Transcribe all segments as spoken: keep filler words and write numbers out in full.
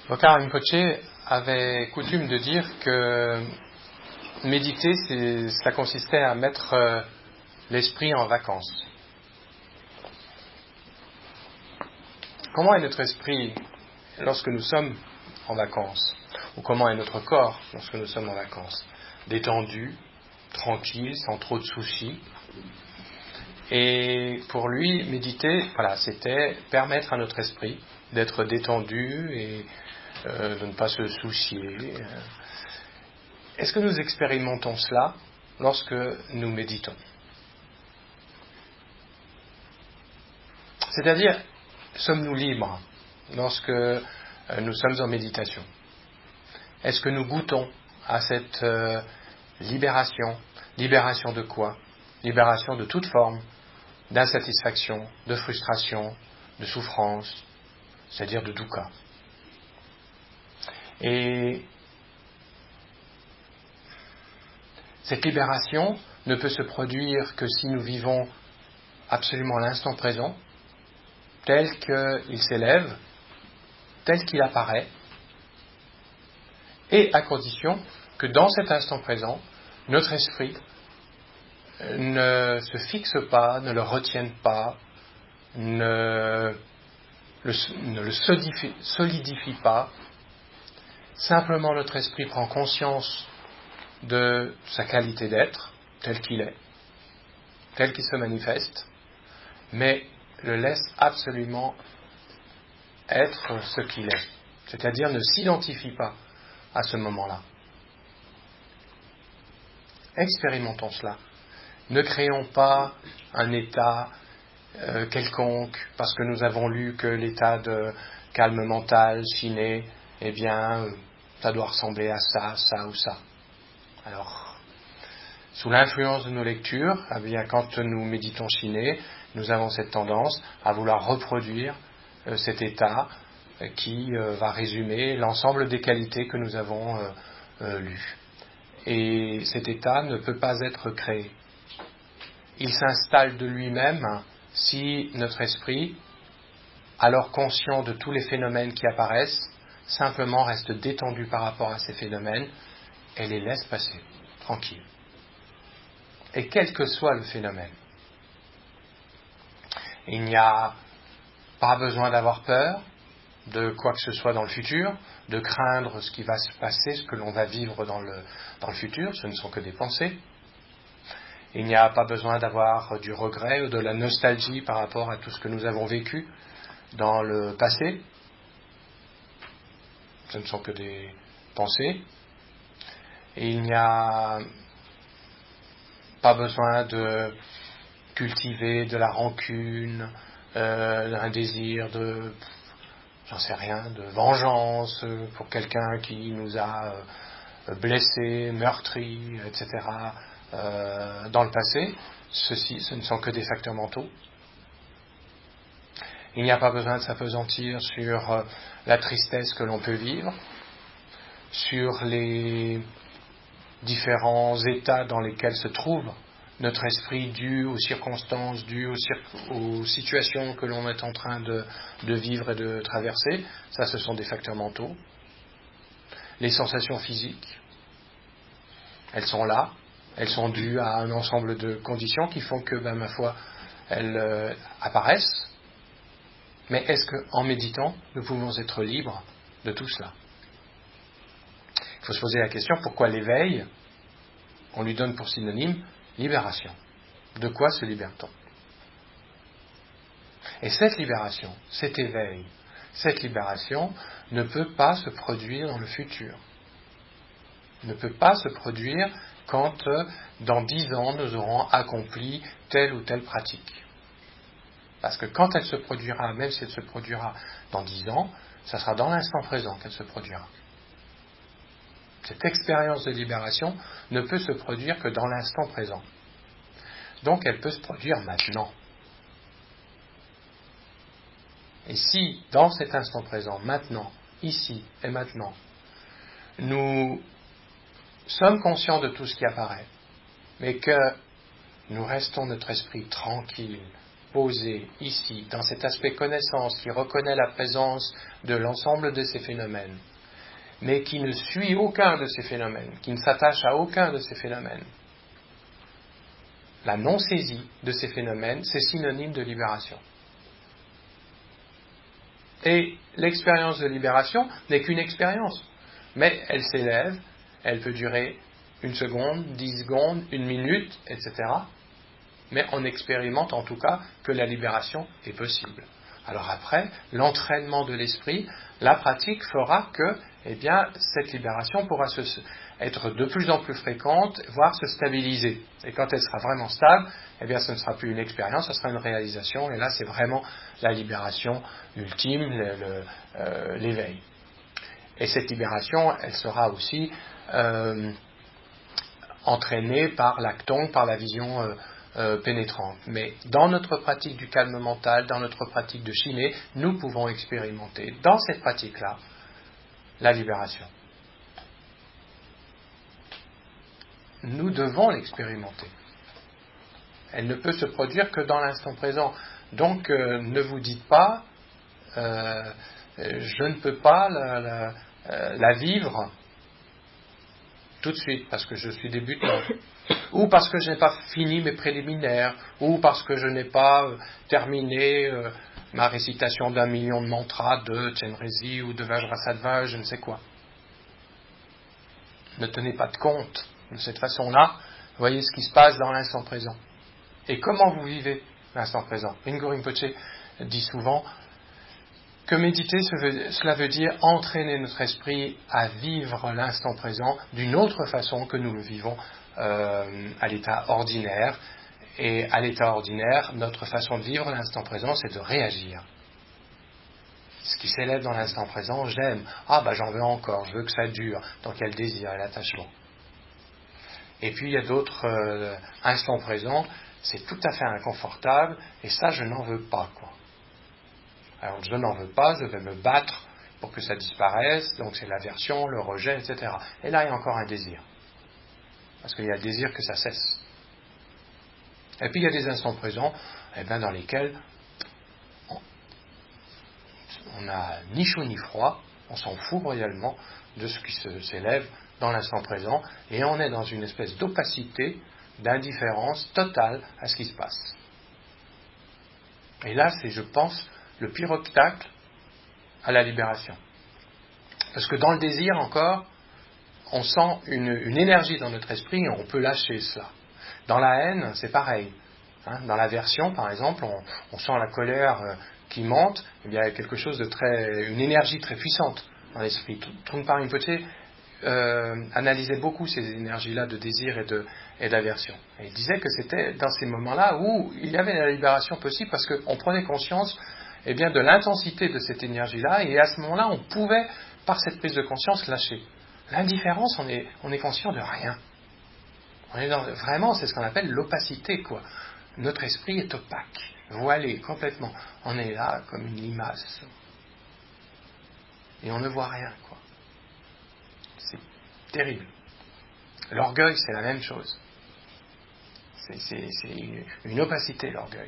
Bokar Rinpoché avait coutume de dire que méditer, c'est, ça consistait à mettre euh, l'esprit en vacances. Comment est notre esprit lorsque nous sommes en vacances? Ou comment est notre corps lorsque nous sommes en vacances? Détendu, tranquille, sans trop de soucis. Et pour lui, méditer, voilà, c'était permettre à notre esprit d'être détendu et euh, de ne pas se soucier. Est-ce que nous expérimentons cela lorsque nous méditons? C'est-à-dire, sommes-nous libres lorsque euh, nous sommes en méditation? Est-ce que nous goûtons à cette euh, libération? Libération de quoi? Libération de toute forme d'insatisfaction, de frustration, de souffrance, c'est-à-dire de dukkha. Et cette libération ne peut se produire que si nous vivons absolument l'instant présent, tel qu'il s'élève, tel qu'il apparaît, et à condition que dans cet instant présent, notre esprit ne se fixe pas, ne le retienne pas, ne le, ne le solidifie, solidifie pas. Simplement, notre esprit prend conscience de sa qualité d'être, tel qu'il est, tel qu'il se manifeste, mais le laisse absolument être ce qu'il est, c'est-à-dire ne s'identifie pas à ce moment-là. Expérimentons cela. Ne créons pas un état euh, quelconque parce que nous avons lu que l'état de calme mental, shiné, eh bien, euh, ça doit ressembler à ça, ça ou ça. Alors, sous l'influence de nos lectures, eh bien, quand nous méditons shiné, nous avons cette tendance à vouloir reproduire euh, cet état euh, qui euh, va résumer l'ensemble des qualités que nous avons euh, euh, lues. Et cet état ne peut pas être créé. Il s'installe de lui-même si notre esprit, alors conscient de tous les phénomènes qui apparaissent, simplement reste détendu par rapport à ces phénomènes et les laisse passer, tranquille. Et quel que soit le phénomène, il n'y a pas besoin d'avoir peur de quoi que ce soit dans le futur, de craindre ce qui va se passer, ce que l'on va vivre dans le, dans le futur, ce ne sont que des pensées. Il n'y a pas besoin d'avoir du regret ou de la nostalgie par rapport à tout ce que nous avons vécu dans le passé. Ce ne sont que des pensées. Et il n'y a pas besoin de cultiver de la rancune, euh, un désir de, j'en sais rien, de vengeance pour quelqu'un qui nous a blessés, meurtris, et cetera euh, dans le passé. Ceci, ce ne sont que des facteurs mentaux. Il n'y a pas besoin de s'appesantir sur euh, la tristesse que l'on peut vivre, sur les différents états dans lesquels se trouve notre esprit dû aux circonstances, dû aux, cir- aux situations que l'on est en train de, de vivre et de traverser. Ça, ce sont des facteurs mentaux. Les sensations physiques, elles sont là, elles sont dues à un ensemble de conditions qui font que, ben, ma foi, elles euh, apparaissent. Mais est-ce qu'en méditant, nous pouvons être libres de tout cela? Il faut se poser la question, pourquoi l'éveil, on lui donne pour synonyme libération? De quoi se libère-t-on? Et cette libération, cet éveil, cette libération ne peut pas se produire dans le futur. Ne peut pas se produire quand, euh, dans dix ans, nous aurons accompli telle ou telle pratique. Parce que quand elle se produira, même si elle se produira dans dix ans, ça sera dans l'instant présent qu'elle se produira. Cette expérience de libération ne peut se produire que dans l'instant présent. Donc elle peut se produire maintenant. Et si, dans cet instant présent, maintenant, ici et maintenant, nous sommes conscients de tout ce qui apparaît, mais que nous restons notre esprit tranquille, posé ici, dans cet aspect connaissance, qui reconnaît la présence de l'ensemble de ces phénomènes, mais qui ne suit aucun de ces phénomènes, qui ne s'attache à aucun de ces phénomènes, la non-saisie de ces phénomènes, c'est synonyme de libération. Et l'expérience de libération n'est qu'une expérience, mais elle s'élève, elle peut durer une seconde, dix secondes, une minute, et cetera. Mais on expérimente en tout cas que la libération est possible. Alors après, l'entraînement de l'esprit, la pratique fera que, eh bien, cette libération pourra se, être de plus en plus fréquente, voire se stabiliser. Et quand elle sera vraiment stable, eh bien, ce ne sera plus une expérience, ce sera une réalisation. Et là, c'est vraiment la libération ultime, le, le, euh, l'éveil. Et cette libération, elle sera aussi euh, entraînée par l'acton, par la vision euh, euh, pénétrante. Mais dans notre pratique du calme mental, dans notre pratique de Shinée, nous pouvons expérimenter dans cette pratique-là la libération. Nous devons l'expérimenter. Elle ne peut se produire que dans l'instant présent. Donc euh, ne vous dites pas euh, je ne peux pas la, la, euh, la vivre tout de suite parce que je suis débutant, ou parce que je n'ai pas fini mes préliminaires, ou parce que je n'ai pas euh, terminé euh, ma récitation d'un million de mantras de Chenrezig ou de Vajrasattva, je ne sais quoi. Ne tenez pas de compte de cette façon-là, voyez ce qui se passe dans l'instant présent. Et comment vous vivez l'instant présent. Ringo Rinpoche dit souvent que méditer, cela veut dire entraîner notre esprit à vivre l'instant présent d'une autre façon que nous le vivons euh, à l'état ordinaire. Et à l'état ordinaire, notre façon de vivre l'instant présent, c'est de réagir. Ce qui s'élève dans l'instant présent, j'aime. Ah, bah j'en veux encore, je veux que ça dure. Donc il y a le désir et l'attachement. Et puis il y a d'autres euh, instants présents, c'est tout à fait inconfortable, et ça, je n'en veux pas, quoi. Alors je n'en veux pas, je vais me battre pour que ça disparaisse, donc c'est l'aversion, le rejet, et cetera. Et là, il y a encore un désir. Parce qu'il y a le désir que ça cesse. Et puis il y a des instants présents eh bien, dans lesquels on n'a ni chaud ni froid, on s'en fout royalement de ce qui se, s'élève dans l'instant présent, et on est dans une espèce d'opacité, d'indifférence totale à ce qui se passe. Et là, c'est, je pense, le pire obstacle à la libération. Parce que dans le désir encore, on sent une, une énergie dans notre esprit et on peut lâcher cela. Dans la haine, c'est pareil. Hein, dans l'aversion, par exemple, on, on sent la colère euh, qui monte, et bien, il y a quelque chose de très, une énergie très puissante dans l'esprit. Trungpa Rinpoche euh, analysait beaucoup ces énergies-là de désir et, de, et d'aversion. Et il disait que c'était dans ces moments-là où il y avait la libération possible parce qu'on prenait conscience eh bien, de l'intensité de cette énergie-là, et à ce moment-là, on pouvait, par cette prise de conscience, lâcher. L'indifférence, on est, on est conscient de rien. On est dans, vraiment, c'est ce qu'on appelle l'opacité, quoi. Notre esprit est opaque, voilé complètement. On est là comme une limace. Et on ne voit rien, quoi. C'est terrible. L'orgueil, c'est la même chose. C'est, c'est, c'est une, une opacité, l'orgueil.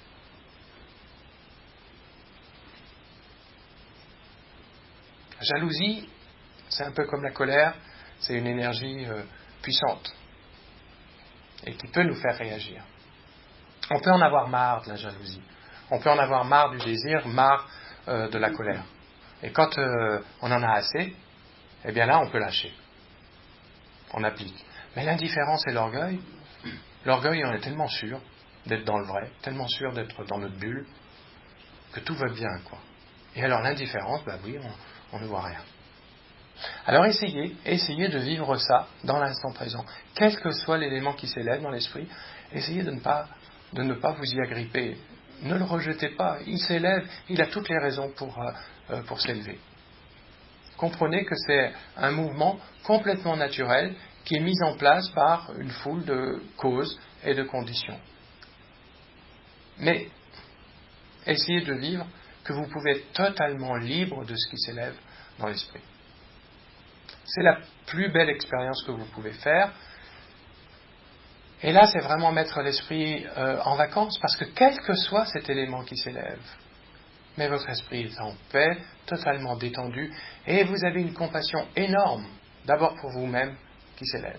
La jalousie, c'est un peu comme la colère, c'est une énergie euh, puissante et qui peut nous faire réagir. On peut en avoir marre de la jalousie, on peut en avoir marre du désir, marre euh, de la colère. Et quand euh, on en a assez, eh bien là, on peut lâcher. On applique. Mais l'indifférence et l'orgueil, l'orgueil, on est tellement sûr d'être dans le vrai, tellement sûr d'être dans notre bulle, que tout va bien, quoi. Et alors l'indifférence, bah oui, on, on ne voit rien. Alors essayez, essayez de vivre ça dans l'instant présent. Quel que soit l'élément qui s'élève dans l'esprit, essayez de ne pas, de ne pas vous y agripper. Ne le rejetez pas, il s'élève, il a toutes les raisons pour, euh, pour s'élever. Comprenez que c'est un mouvement complètement naturel qui est mis en place par une foule de causes et de conditions. Mais essayez de vivre que vous pouvez être totalement libre de ce qui s'élève dans l'esprit. C'est la plus belle expérience que vous pouvez faire. Et là, c'est vraiment mettre l'esprit euh, en vacances, parce que quel que soit cet élément qui s'élève, mais votre esprit est en paix, totalement détendu, et vous avez une compassion énorme, d'abord pour vous-même, qui s'élève.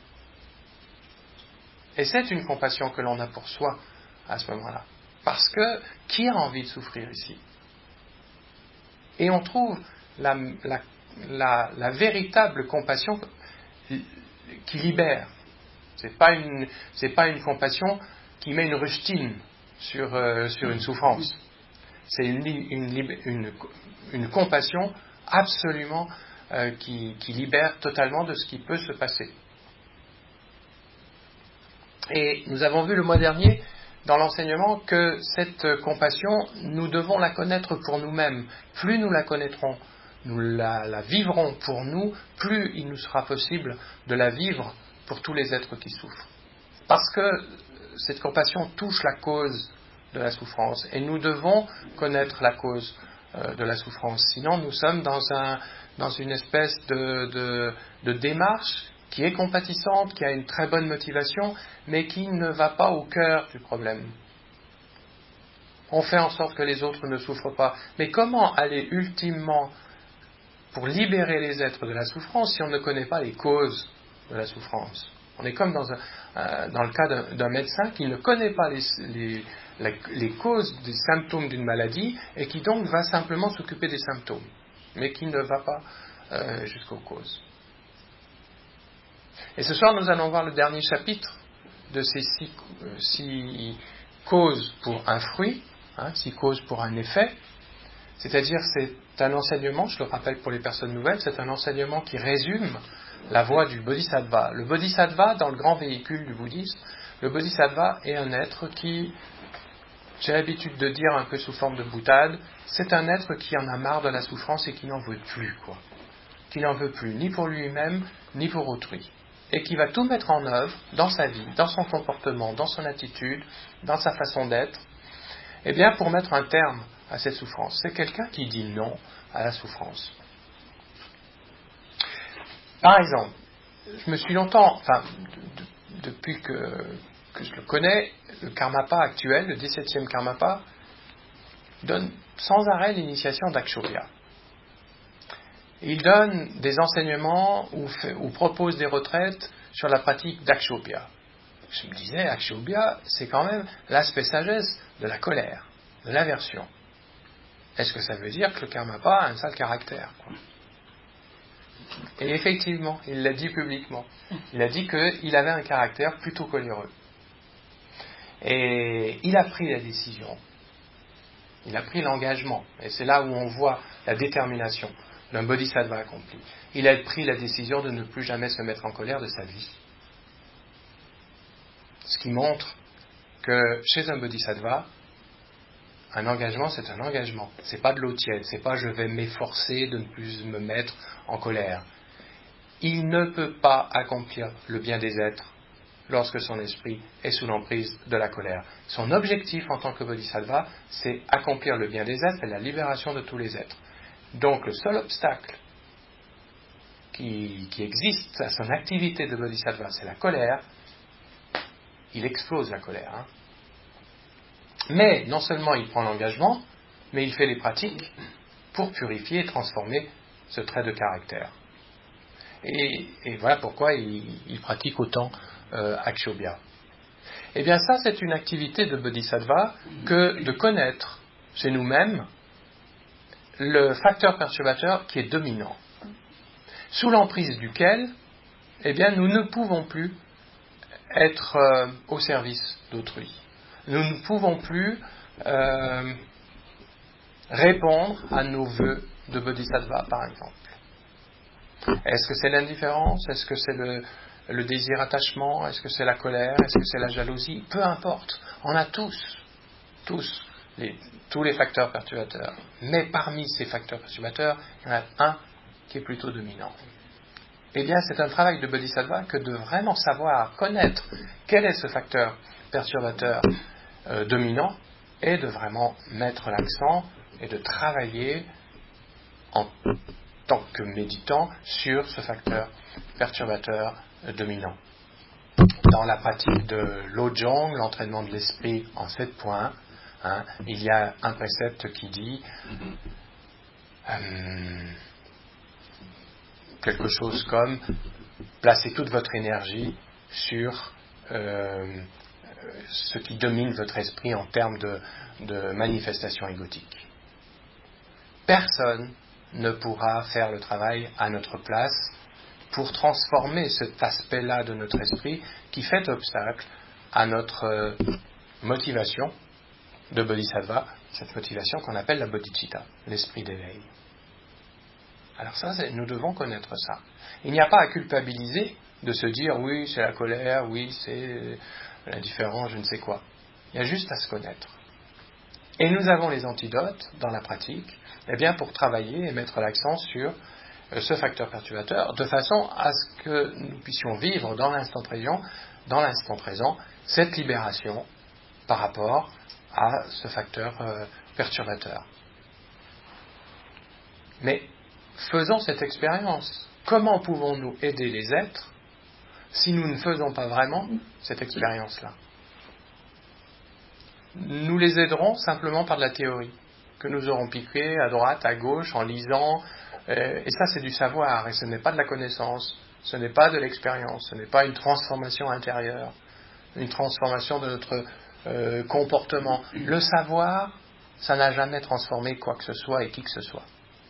Et c'est une compassion que l'on a pour soi à ce moment-là. Parce que qui a envie de souffrir ici? Et on trouve la, la, la, la véritable compassion qui libère. C'est pas une, c'est pas une compassion qui met une rustine sur, euh, sur une souffrance. C'est une, une, une, une compassion absolument euh, qui, qui libère totalement de ce qui peut se passer. Et nous avons vu le mois dernier dans l'enseignement que cette compassion, nous devons la connaître pour nous-mêmes. Plus nous la connaîtrons, nous la, la vivrons pour nous, plus il nous sera possible de la vivre pour tous les êtres qui souffrent. Parce que cette compassion touche la cause de la souffrance et nous devons connaître la cause euh, de la souffrance. Sinon, nous sommes dans, un, dans une espèce de, de, de démarche qui est compatissante, qui a une très bonne motivation, mais qui ne va pas au cœur du problème. On fait en sorte que les autres ne souffrent pas. Mais comment aller ultimement pour libérer les êtres de la souffrance si on ne connaît pas les causes de la souffrance? On est comme dans, un, euh, dans le cas d'un, d'un médecin qui ne connaît pas les, les, les, les causes des symptômes d'une maladie et qui donc va simplement s'occuper des symptômes, mais qui ne va pas euh, jusqu'aux causes. Et ce soir, nous allons voir le dernier chapitre de ces six, euh, six causes pour un fruit, hein, six causes pour un effet. C'est-à-dire, c'est un enseignement, je le rappelle pour les personnes nouvelles, c'est un enseignement qui résume la voie du Bodhisattva. Le Bodhisattva, dans le grand véhicule du bouddhisme, le Bodhisattva est un être qui, j'ai l'habitude de dire un peu sous forme de boutade, c'est un être qui en a marre de la souffrance et qui n'en veut plus, quoi. Qui n'en veut plus, ni pour lui-même, ni pour autrui. Et qui va tout mettre en œuvre dans sa vie, dans son comportement, dans son attitude, dans sa façon d'être, eh bien pour mettre un terme à cette souffrance. C'est quelqu'un qui dit non à la souffrance. Par exemple, je me suis longtemps, enfin, de, de, depuis que, que je le connais, le Karmapa actuel, le dix-septième Karmapa, donne sans arrêt l'initiation d'Akshobhya. Il donne des enseignements ou, fait, ou propose des retraites sur la pratique d'Akshobhya. Je me disais, Akshobhya, c'est quand même l'aspect sagesse de la colère, de l'aversion. Est-ce que ça veut dire que le Karmapa a un sale caractère, quoi? Et effectivement, il l'a dit publiquement. Il a dit qu'il avait un caractère plutôt coléreux. Et il a pris la décision. Il a pris l'engagement. Et c'est là où on voit la détermination d'un bodhisattva accompli. Il a pris la décision de ne plus jamais se mettre en colère de sa vie. Ce qui montre que chez un bodhisattva, un engagement, c'est un engagement. C'est pas de l'eau tiède. C'est pas je vais m'efforcer de ne plus me mettre en colère. Il ne peut pas accomplir le bien des êtres lorsque son esprit est sous l'emprise de la colère. Son objectif en tant que bodhisattva, c'est accomplir le bien des êtres et la libération de tous les êtres. Donc le seul obstacle qui, qui existe à son activité de bodhisattva, c'est la colère. Il explose la colère. Hein. Mais non seulement il prend l'engagement, mais il fait les pratiques pour purifier et transformer ce trait de caractère. Et, et voilà pourquoi il, il pratique autant euh, Akshobhya. Eh bien ça, c'est une activité de bodhisattva que de connaître chez nous-mêmes le facteur perturbateur qui est dominant, sous l'emprise duquel, eh bien, nous ne pouvons plus être euh, au service d'autrui. Nous ne pouvons plus euh, répondre à nos vœux de bodhisattva, par exemple. Est-ce que c'est l'indifférence? Est-ce que c'est le, le désir attachement? Est-ce que c'est la colère? Est-ce que c'est la jalousie? Peu importe. On a tous, tous, les, tous les facteurs perturbateurs. Mais parmi ces facteurs perturbateurs, il y en a un qui est plutôt dominant. Eh bien, c'est un travail de bodhisattva que de vraiment savoir, connaître quel est ce facteur perturbateur euh, dominant et de vraiment mettre l'accent et de travailler en tant que méditant sur ce facteur perturbateur euh, dominant. dans la pratique de Lojong, l'entraînement de l'esprit en sept points, hein, il y a un précepte qui dit euh, quelque chose comme placez toute votre énergie sur euh, ce qui domine votre esprit en termes de, de manifestation égotique. Personne ne pourra faire le travail à notre place pour transformer cet aspect-là de notre esprit qui fait obstacle à notre euh, motivation de bodhisattva, cette motivation qu'on appelle la bodhicitta, l'esprit d'éveil. Alors ça, c'est, nous devons connaître ça. Il n'y a pas à culpabiliser de se dire oui, c'est la colère, oui, c'est l'indifférence, je ne sais quoi. Il y a juste à se connaître. Et nous avons les antidotes dans la pratique, eh bien pour travailler et mettre l'accent sur euh, ce facteur perturbateur, de façon à ce que nous puissions vivre dans l'instant présent, dans l'instant présent, cette libération par rapport à ce facteur euh, perturbateur. Mais faisons cette expérience. Comment pouvons-nous aider les êtres si nous ne faisons pas vraiment cette expérience-là? Nous les aiderons simplement par de la théorie, que nous aurons piqué à droite, à gauche, en lisant, euh, et ça c'est du savoir, et ce n'est pas de la connaissance, ce n'est pas de l'expérience, ce n'est pas une transformation intérieure, une transformation de notre euh, comportement. Le savoir, ça n'a jamais transformé quoi que ce soit et qui que ce soit.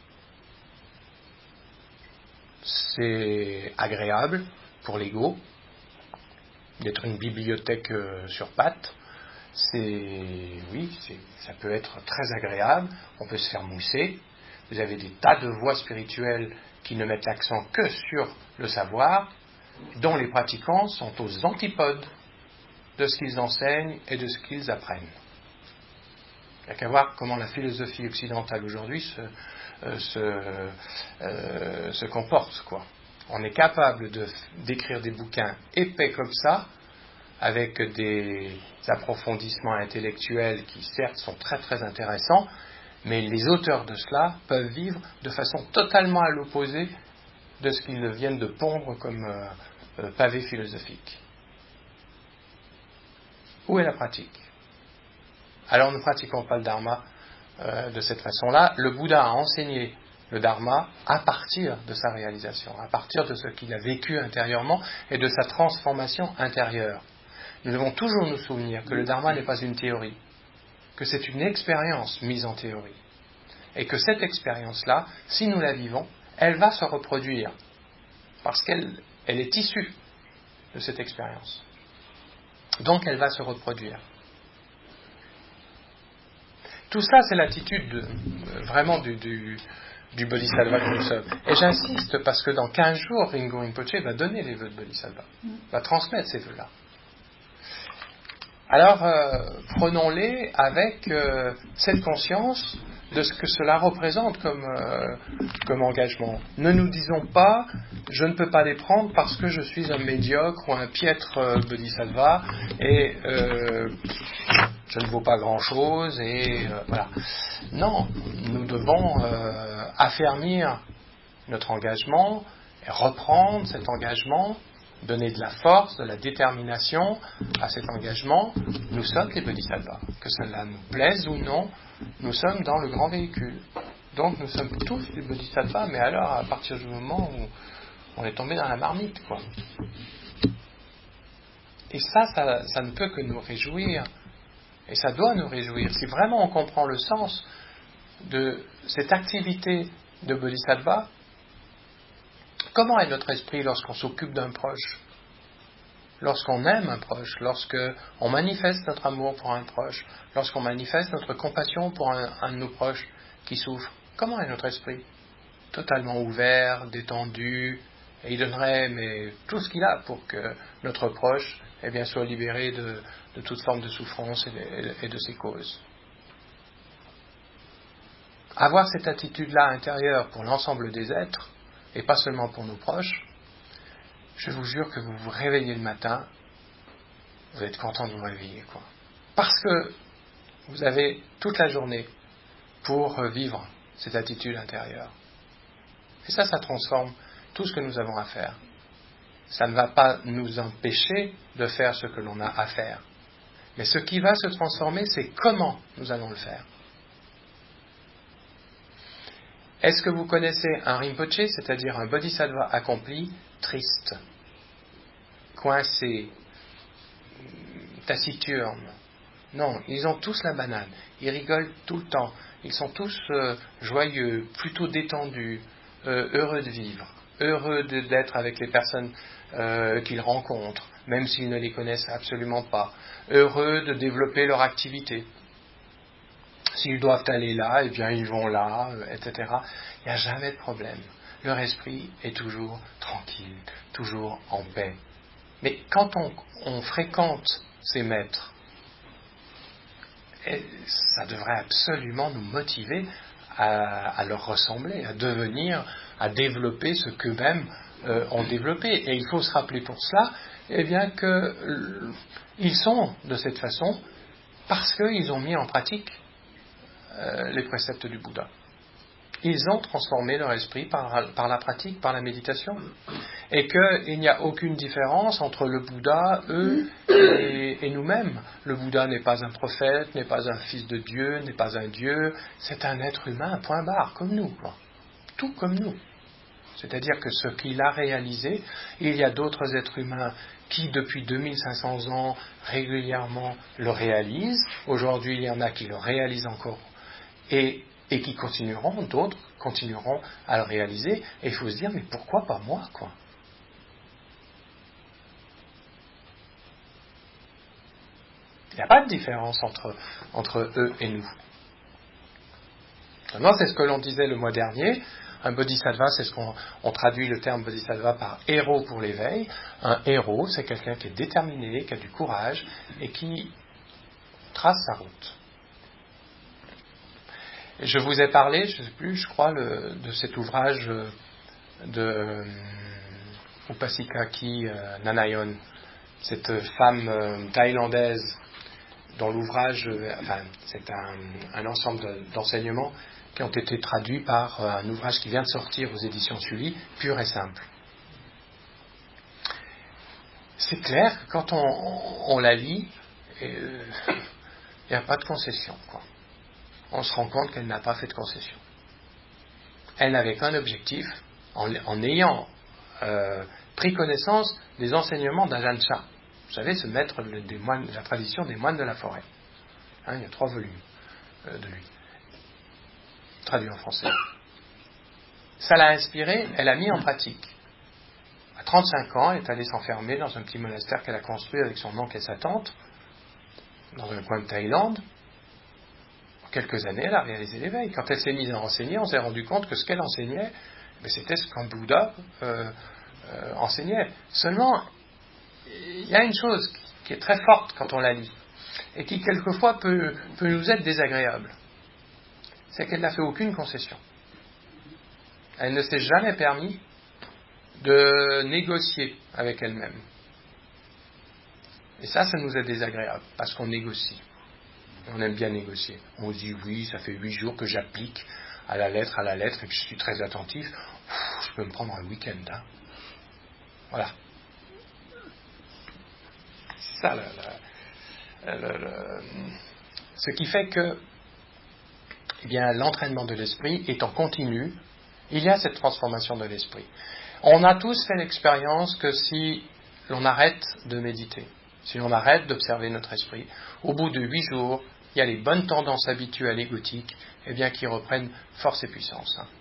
C'est agréable pour l'ego d'être une bibliothèque euh, sur pattes. C'est, oui, c'est, ça peut être très agréable, on peut se faire mousser. Vous avez des tas de voies spirituelles qui ne mettent l'accent que sur le savoir, dont les pratiquants sont aux antipodes de ce qu'ils enseignent et de ce qu'ils apprennent. Il n'y a qu'à voir comment la philosophie occidentale aujourd'hui se, euh, se, euh, se comporte, quoi. On est capable de, d'écrire des bouquins épais comme ça, avec des approfondissements intellectuels qui certes sont très très intéressants, mais les auteurs de cela peuvent vivre de façon totalement à l'opposé de ce qu'ils viennent de pondre comme euh, euh, pavé philosophique. Où est la pratique? Alors ne pratiquons pas le dharma euh, de cette façon-là. Le Bouddha a enseigné le dharma à partir de sa réalisation, à partir de ce qu'il a vécu intérieurement et de sa transformation intérieure. Nous devons toujours nous souvenir que le dharma n'est pas une théorie, que c'est une expérience mise en théorie. Et que cette expérience-là, si nous la vivons, elle va se reproduire, parce qu'elle elle est issue de cette expérience. Donc elle va se reproduire. Tout ça, c'est l'attitude de, vraiment du, du, du bodhisattva que nous sommes. Et j'insiste, parce que dans quinze jours, Ringo Rinpoche va donner les vœux de bodhisattva, va transmettre ces vœux-là. Alors, euh, prenons-les avec euh, cette conscience de ce que cela représente comme, euh, comme engagement. Ne nous disons pas, je ne peux pas les prendre parce que je suis un médiocre ou un piètre euh, bodhisattva et euh, je ne vaux pas grand-chose et euh, voilà. Non, nous devons euh, affermir notre engagement et reprendre cet engagement, donner de la force, de la détermination à cet engagement. Nous sommes les bodhisattvas. Que cela nous plaise ou non, nous sommes dans le grand véhicule. Donc nous sommes tous les bodhisattvas, mais alors à partir du moment où on est tombé dans la marmite, quoi. Et ça, ça, ça ne peut que nous réjouir. Et ça doit nous réjouir. Si vraiment on comprend le sens de cette activité de bodhisattva, comment est notre esprit lorsqu'on s'occupe d'un proche? Lorsqu'on aime un proche, lorsqu'on manifeste notre amour pour un proche, lorsqu'on manifeste notre compassion pour un, un de nos proches qui souffre, comment est notre esprit? Totalement ouvert, détendu, et il donnerait mais, tout ce qu'il a pour que notre proche eh bien, soit libéré de, de toute forme de souffrance et de, et de ses causes. Avoir cette attitude-là intérieure pour l'ensemble des êtres, et pas seulement pour nos proches, je vous jure que vous vous réveillez le matin, vous êtes content de vous réveiller, quoi. Parce que vous avez toute la journée pour vivre cette attitude intérieure. Et ça, ça transforme tout ce que nous avons à faire. ça ne va pas nous empêcher de faire ce que l'on a à faire. Mais ce qui va se transformer, c'est comment nous allons le faire. Est-ce que vous connaissez un Rinpoche, c'est-à-dire un bodhisattva accompli, triste, coincé, taciturne? Non, ils ont tous la banane, ils rigolent tout le temps, ils sont tous euh, joyeux, plutôt détendus, euh, heureux de vivre, heureux de, d'être avec les personnes euh, qu'ils rencontrent, même s'ils ne les connaissent absolument pas, heureux de développer leur activité. S'ils doivent aller là, eh bien ils vont là, euh, et cetera. Il n'y a jamais de problème. Leur esprit est toujours tranquille, toujours en paix. Mais quand on, on fréquente ces maîtres, et ça devrait absolument nous motiver à, à leur ressembler, à devenir, à développer ce qu'eux-mêmes euh, ont développé. Et il faut se rappeler pour cela, eh bien que euh, ils sont de cette façon parce qu'ils ont mis en pratique euh, les préceptes du Bouddha. Ils ont transformé leur esprit par, par la pratique, par la méditation. Et qu'il n'y a aucune différence entre le Bouddha, eux, et, et nous-mêmes. Le Bouddha n'est pas un prophète, n'est pas un fils de Dieu, n'est pas un Dieu. C'est un être humain, point barre, comme nous. Quoi. Tout comme nous. C'est-à-dire que ce qu'il a réalisé, il y a d'autres êtres humains qui, depuis deux mille cinq cents ans, régulièrement le réalisent. Aujourd'hui, il y en a qui le réalisent encore. Et, et qui continueront, d'autres continueront à le réaliser. Et il faut se dire, mais pourquoi pas moi, quoi? Il n'y a pas de différence entre, entre eux et nous. Maintenant, c'est ce que l'on disait le mois dernier. Un bodhisattva, c'est ce qu'on on traduit le terme bodhisattva par héros pour l'éveil. Un héros, c'est quelqu'un qui est déterminé, qui a du courage et qui trace sa route. Et je vous ai parlé, je ne sais plus, je crois, le, de cet ouvrage de euh, Upasikaki euh, Nanayon, cette femme euh, thaïlandaise dont l'ouvrage, euh, enfin, c'est un, un ensemble de, d'enseignements qui ont été traduits par euh, un ouvrage qui vient de sortir aux éditions Sully, Pur et Simple. C'est clair que quand on, on, on la lit, euh, il n'y a pas de concession, quoi. On se rend compte qu'elle n'a pas fait de concession. Elle n'avait qu'un objectif, en, en ayant euh, pris connaissance des enseignements d'Ajahn Chah. Vous savez, ce maître des moines, de la tradition des moines de la forêt. Hein, il y a trois volumes euh, de lui, traduits en français. Ça l'a inspirée, elle a mis en pratique. À trente-cinq ans, elle est allée s'enfermer dans un petit monastère qu'elle a construit avec son oncle et sa tante, dans un coin de Thaïlande. En quelques années, elle a réalisé l'éveil. Quand elle s'est mise à enseigner, on s'est rendu compte que ce qu'elle enseignait, c'était ce qu'un Bouddha euh, euh, enseignait. Seulement, il y a une chose qui est très forte quand on la lit, et qui quelquefois peut, peut nous être désagréable. C'est qu'elle n'a fait aucune concession. Elle ne s'est jamais permis de négocier avec elle-même. Et ça, ça nous est désagréable, parce qu'on négocie. On aime bien négocier. On dit oui, ça fait huit jours que j'applique à la lettre, à la lettre, et que je suis très attentif. Pff, je peux me prendre un week-end. Hein. Voilà. C'est ça, le, le, le, le, ce qui fait que eh bien, l'entraînement de l'esprit est en continu. Il y a cette transformation de l'esprit. On a tous fait l'expérience que si l'on arrête de méditer, si l'on arrête d'observer notre esprit, au bout de huit jours, il y a les bonnes tendances habituelles égotiques, eh bien, qui reprennent force et puissance, hein,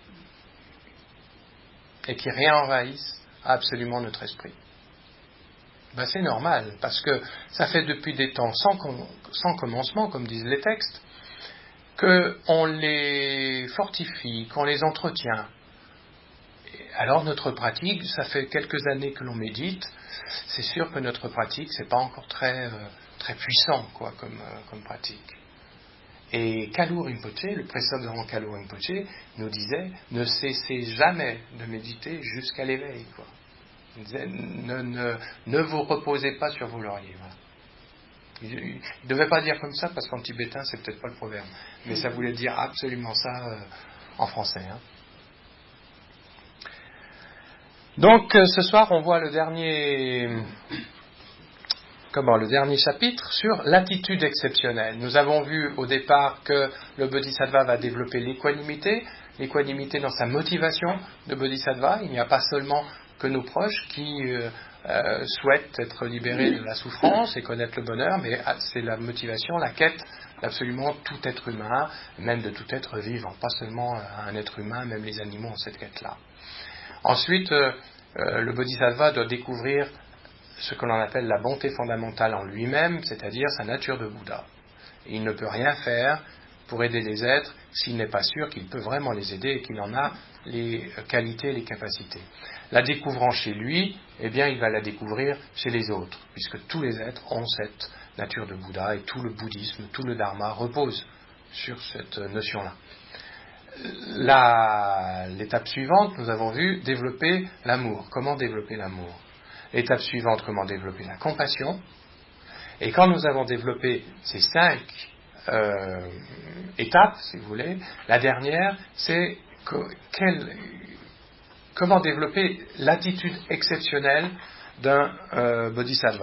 et qui réenvahissent absolument notre esprit. Ben, c'est normal, parce que ça fait depuis des temps sans, com- sans commencement, comme disent les textes, qu'on les fortifie, qu'on les entretient. Alors notre pratique, ça fait quelques années que l'on médite, c'est sûr que notre pratique, c'est pas encore très, euh, très puissant, quoi, comme, euh, comme pratique. Et Kalu Rinpoche, le précepte de Kalu Rinpoche, nous disait, ne cessez jamais de méditer jusqu'à l'éveil, quoi. Il disait, ne, ne, ne vous reposez pas sur vos lauriers, voilà. Il ne devait pas dire comme ça, parce qu'en tibétain, c'est peut-être pas le proverbe, mais ça voulait dire absolument ça euh, en français, hein. Donc euh, ce soir, on voit le dernier, comment, le dernier chapitre sur l'attitude exceptionnelle. Nous avons vu au départ que le Bodhisattva va développer l'équanimité, l'équanimité dans sa motivation de Bodhisattva. Il n'y a pas seulement que nos proches qui euh, euh, souhaitent être libérés de la souffrance et connaître le bonheur, mais c'est la motivation, la quête d'absolument tout être humain, même de tout être vivant, pas seulement un être humain, même les animaux ont cette quête-là. Ensuite, euh, euh, le Bodhisattva doit découvrir ce que l'on appelle la bonté fondamentale en lui-même, c'est-à-dire sa nature de Bouddha. Et il ne peut rien faire pour aider les êtres s'il n'est pas sûr qu'il peut vraiment les aider et qu'il en a les qualités et les capacités. La découvrant chez lui, eh bien, il va la découvrir chez les autres, puisque tous les êtres ont cette nature de Bouddha et tout le bouddhisme, tout le dharma repose sur cette notion-là. La, l'étape suivante, nous avons vu développer l'amour. Comment développer l'amour? L'étape suivante, comment développer la compassion. Et quand nous avons développé ces cinq euh, étapes, si vous voulez, la dernière, c'est que, quelle, comment développer l'attitude exceptionnelle d'un euh, bodhisattva.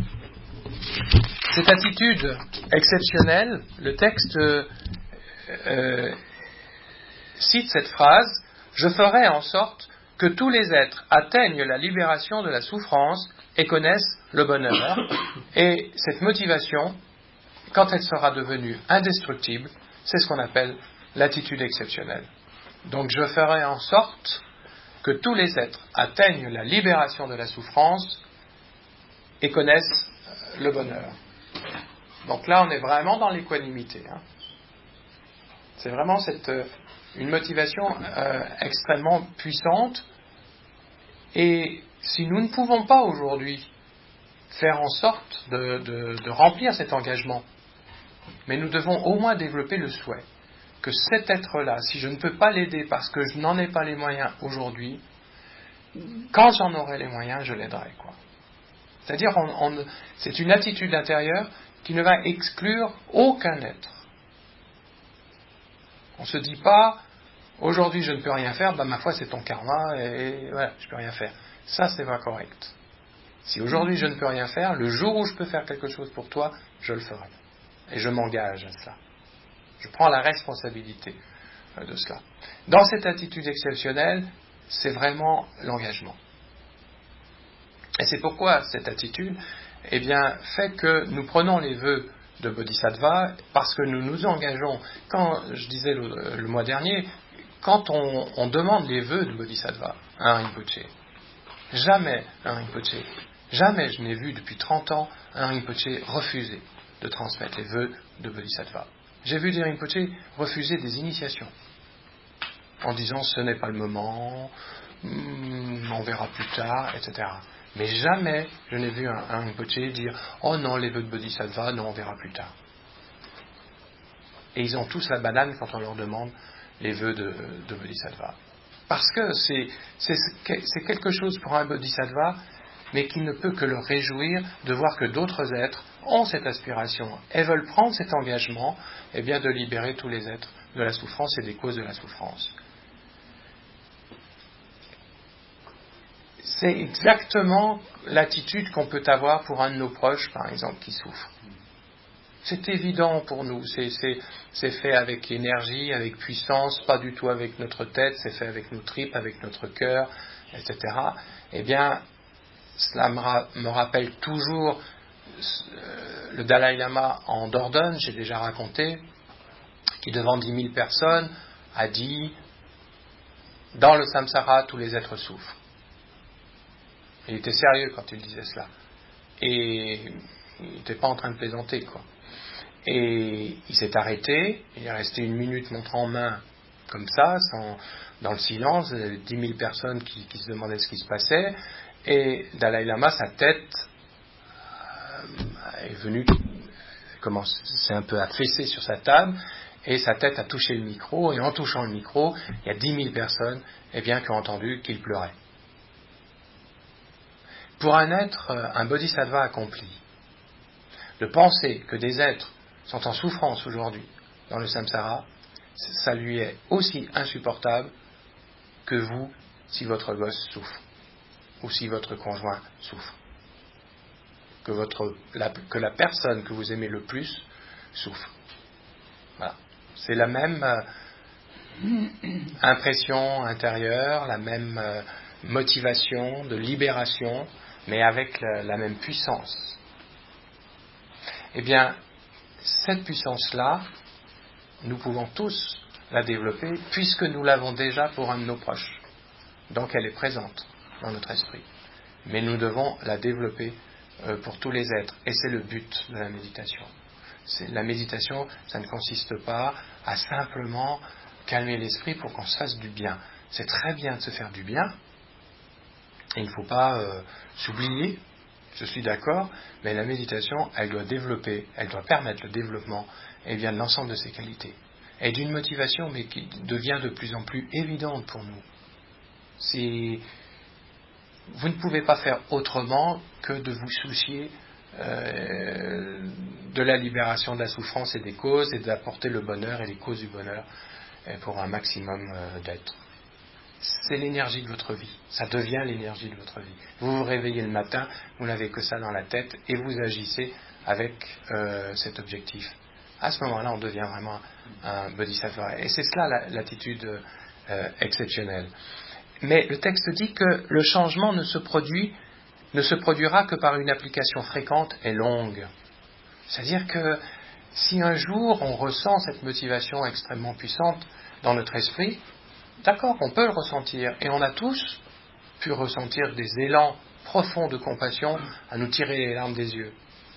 Cette attitude exceptionnelle, le texte euh, euh, cite cette phrase « Je ferai en sorte que tous les êtres atteignent la libération de la souffrance et connaissent le bonheur. » Et cette motivation, quand elle sera devenue indestructible, c'est ce qu'on appelle l'attitude exceptionnelle. Donc je ferai en sorte que tous les êtres atteignent la libération de la souffrance et connaissent le bonheur. Donc là, on est vraiment dans l'équanimité. Hein. C'est vraiment cette, euh, une motivation euh, extrêmement puissante. Et si nous ne pouvons pas aujourd'hui faire en sorte de, de, de remplir cet engagement, mais nous devons au moins développer le souhait que cet être-là, si je ne peux pas l'aider parce que je n'en ai pas les moyens aujourd'hui, quand j'en aurai les moyens, je l'aiderai, quoi. C'est-à-dire, on, on, c'est une attitude intérieure qui ne va exclure aucun être. On ne se dit pas, aujourd'hui je ne peux rien faire, ben ma foi c'est ton karma, et, et voilà, je ne peux rien faire. Ça, c'est pas correct. Si aujourd'hui je ne peux rien faire, le jour où je peux faire quelque chose pour toi, je le ferai. Et je m'engage à cela. Je prends la responsabilité de cela. Dans cette attitude exceptionnelle, c'est vraiment l'engagement. Et c'est pourquoi cette attitude, eh bien, fait que nous prenons les vœux de Bodhisattva parce que nous nous engageons. Quand je disais le, le mois dernier, quand on, on demande les vœux de Bodhisattva à un Rinpoché, jamais un Rinpoché, jamais je n'ai vu depuis trente ans un Rinpoché refuser de transmettre les vœux de Bodhisattva. J'ai vu des Rinpoché refuser des initiations en disant ce n'est pas le moment, on verra plus tard, et cetera. Mais jamais je n'ai vu un, un Rinpoché dire oh non, les vœux de Bodhisattva, non, on verra plus tard. Et ils ont tous la banane quand on leur demande les vœux de, de Bodhisattva. Parce que c'est, c'est, c'est quelque chose pour un Bodhisattva, mais qui ne peut que le réjouir de voir que d'autres êtres ont cette aspiration et veulent prendre cet engagement, eh bien, de libérer tous les êtres de la souffrance et des causes de la souffrance. C'est exactement l'attitude qu'on peut avoir pour un de nos proches, par exemple, qui souffre. C'est évident pour nous, c'est, c'est, c'est fait avec énergie, avec puissance, pas du tout avec notre tête, c'est fait avec nos tripes, avec notre cœur, et cetera. Eh bien, cela me, ra- me rappelle toujours euh, le Dalai Lama en Dordogne, j'ai déjà raconté, qui devant dix mille personnes a dit « Dans le samsara, tous les êtres souffrent ». Il était sérieux quand il disait cela. Et il n'était pas en train de plaisanter, quoi. Et il s'est arrêté, il est resté une minute montre en main, comme ça, sans, dans le silence, dix mille personnes qui, qui se demandaient ce qui se passait, et Dalai Lama, sa tête euh, est venue, comment, s'est un peu affaissée sur sa table, et sa tête a touché le micro, et en touchant le micro, il y a dix mille personnes, eh bien, qui ont entendu qu'il pleurait. Pour un être, un bodhisattva accompli, de penser que des êtres sont en souffrance aujourd'hui dans le samsara, ça lui est aussi insupportable que vous si votre gosse souffre. ou si votre conjoint souffre. Que, votre, la, que la personne que vous aimez le plus souffre. Voilà. C'est la même euh, impression intérieure, la même euh, motivation de libération, mais avec la, la même puissance. Eh bien, cette puissance-là, nous pouvons tous la développer, puisque nous l'avons déjà pour un de nos proches. Donc elle est présente dans notre esprit. Mais nous devons la développer euh, pour tous les êtres. Et c'est le but de la méditation. C'est, la méditation, ça ne consiste pas à simplement calmer l'esprit pour qu'on se fasse du bien. C'est très bien de se faire du bien. Et il ne faut pas euh, s'oublier. Je suis d'accord, mais la méditation, elle doit développer, elle doit permettre le développement, eh bien, de l'ensemble de ses qualités. Et d'une motivation, mais qui devient de plus en plus évidente pour nous. Si vous ne pouvez pas faire autrement que de vous soucier euh, de la libération de la souffrance et des causes, et d'apporter le bonheur et les causes du bonheur pour un maximum euh, d'êtres. C'est l'énergie de votre vie. Ça devient l'énergie de votre vie. Vous vous réveillez le matin, vous n'avez que ça dans la tête et vous agissez avec euh, cet objectif. À ce moment-là, on devient vraiment un bodhisattva. Et c'est cela la, l'attitude euh, exceptionnelle. Mais le texte dit que le changement ne se produit, ne se produira que par une application fréquente et longue. C'est-à-dire que si un jour on ressent cette motivation extrêmement puissante dans notre esprit, d'accord, on peut le ressentir, et on a tous pu ressentir des élans profonds de compassion à nous tirer les larmes des yeux.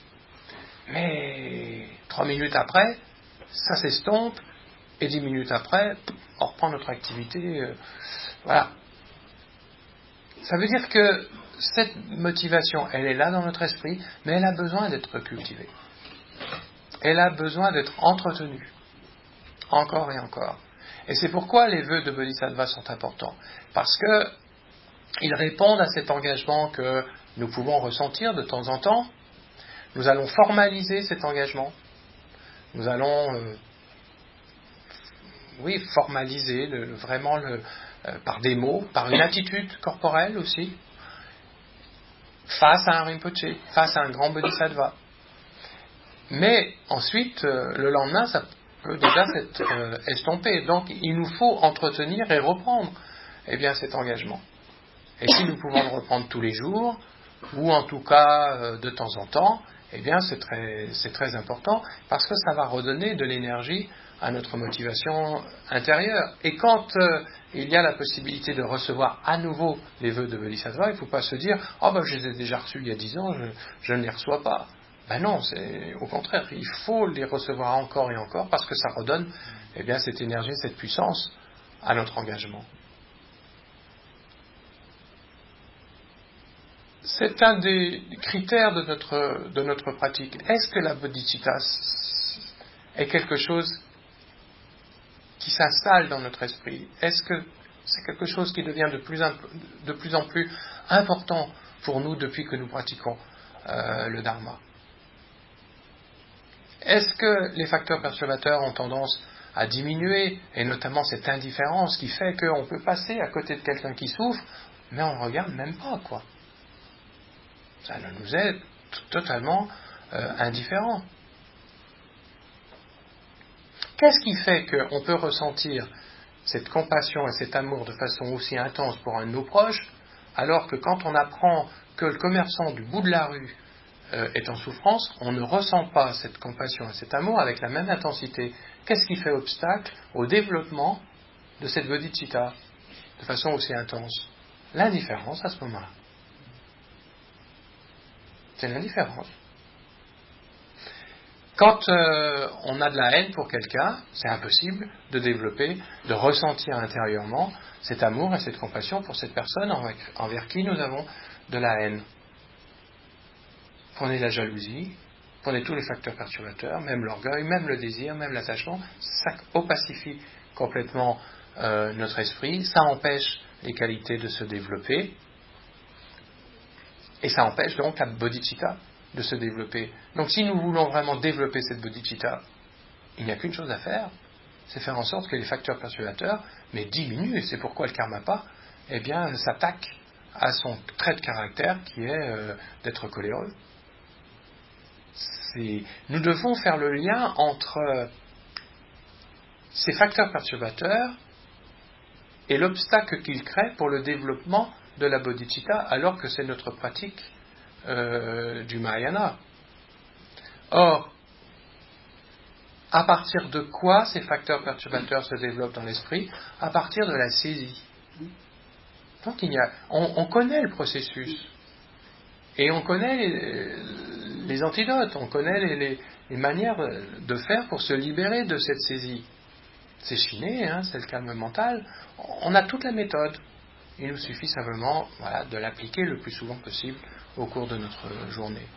Mais trois minutes après, ça s'estompe, et dix minutes après, on reprend notre activité. Euh, voilà. Ça veut dire que cette motivation, elle est là dans notre esprit, mais elle a besoin d'être cultivée. Elle a besoin d'être entretenue, encore et encore. Et c'est pourquoi les vœux de Bodhisattva sont importants. Parce qu'ils répondent à cet engagement que nous pouvons ressentir de temps en temps. Nous allons formaliser cet engagement. Nous allons, euh, oui, formaliser le, vraiment le, euh, par des mots, par une attitude corporelle aussi, face à un Rinpoche, face à un grand Bodhisattva. Mais ensuite, euh, le lendemain, ça peut déjà s'être euh, estompé. Donc, il nous faut entretenir et reprendre eh bien, cet engagement. Et si nous pouvons le reprendre tous les jours, ou en tout cas euh, de temps en temps, eh bien, c'est très, c'est très important, parce que ça va redonner de l'énergie à notre motivation intérieure. Et quand euh, il y a la possibilité de recevoir à nouveau les vœux de Bodhisattva, il ne faut pas se dire « Ah oh, ben je les ai déjà reçus il y a dix ans, je, je ne les reçois pas ». Ben non, c'est au contraire, il faut les recevoir encore et encore, parce que ça redonne eh bien, cette énergie, cette puissance à notre engagement. C'est un des critères de notre, de notre pratique. Est-ce que la bodhicitta est quelque chose qui s'installe dans notre esprit? Est-ce que c'est quelque chose qui devient de plus, de plus en plus important pour nous depuis que nous pratiquons euh, le Dharma? Est-ce que les facteurs perturbateurs ont tendance à diminuer, et notamment cette indifférence qui fait qu'on peut passer à côté de quelqu'un qui souffre, mais on ne regarde même pas, quoi. Ça nous est t- totalement euh, indifférent. Qu'est-ce qui fait qu'on peut ressentir cette compassion et cet amour de façon aussi intense pour un de nos proches, alors que quand on apprend que le commerçant du bout de la rue euh, est en souffrance, on ne ressent pas cette compassion et cet amour avec la même intensité? Qu'est-ce qui fait obstacle au développement de cette bodhicitta de façon aussi intense? L'indifférence à ce moment-là. C'est l'indifférence. Quand euh, on a de la haine pour quelqu'un, c'est impossible de développer, de ressentir intérieurement cet amour et cette compassion pour cette personne envers, envers qui nous avons de la haine. Prenez la jalousie, prenez tous les facteurs perturbateurs, même l'orgueil, même le désir, même l'attachement, ça opacifie complètement euh, notre esprit, ça empêche les qualités de se développer, et ça empêche donc la bodhicitta de se développer. Donc si nous voulons vraiment développer cette bodhicitta, il n'y a qu'une chose à faire, c'est faire en sorte que les facteurs perturbateurs mais diminuent, et c'est pourquoi le karmapa eh bien, s'attaque à son trait de caractère qui est euh, d'être coléreux. C'est, nous devons faire le lien entre euh, ces facteurs perturbateurs et l'obstacle qu'ils créent pour le développement de la bodhicitta, alors que c'est notre pratique euh, du Mahayana. Or, à partir de quoi ces facteurs perturbateurs se développent dans l'esprit? À partir de la saisie. Donc il y a, on, on connaît le processus et on connaît les, les antidotes, on connaît les, les, les manières de faire pour se libérer de cette saisie. C'est chiné, hein, c'est le calme mental. On a toute la méthode. Il nous suffit simplement voilà, de l'appliquer le plus souvent possible au cours de notre journée.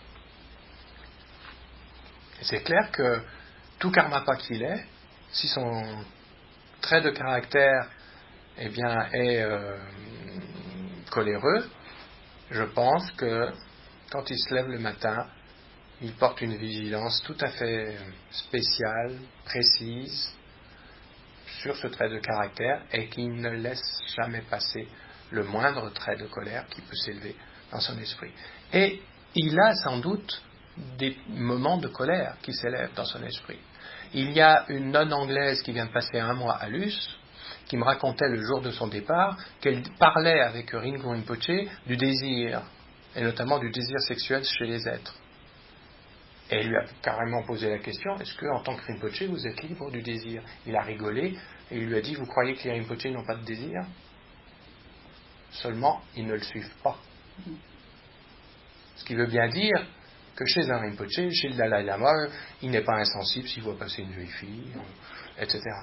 Et c'est clair que tout karmapa qu'il est, si son trait de caractère eh bien, est euh, coléreux, je pense que quand il se lève le matin, il porte une vigilance tout à fait spéciale, précise, sur ce trait de caractère et qu'il ne laisse jamais passer le moindre trait de colère qui peut s'élever dans son esprit. Et il a sans doute des moments de colère qui s'élèvent dans son esprit. Il y a une nonne anglaise qui vient de passer un mois à Luce, qui me racontait le jour de son départ qu'elle parlait avec Rinpoche Rinpoche du désir, et notamment du désir sexuel chez les êtres. Et elle lui a carrément posé la question, est-ce que en tant que Rinpoche vous êtes libre du désir? Il a rigolé et il lui a dit, vous croyez que les Rinpoche n'ont pas de désir? Seulement, ils ne le suivent pas. Ce qui veut bien dire que chez un Rinpoche, chez le Dalai Lama, il n'est pas insensible s'il voit passer une vieille fille, et cetera.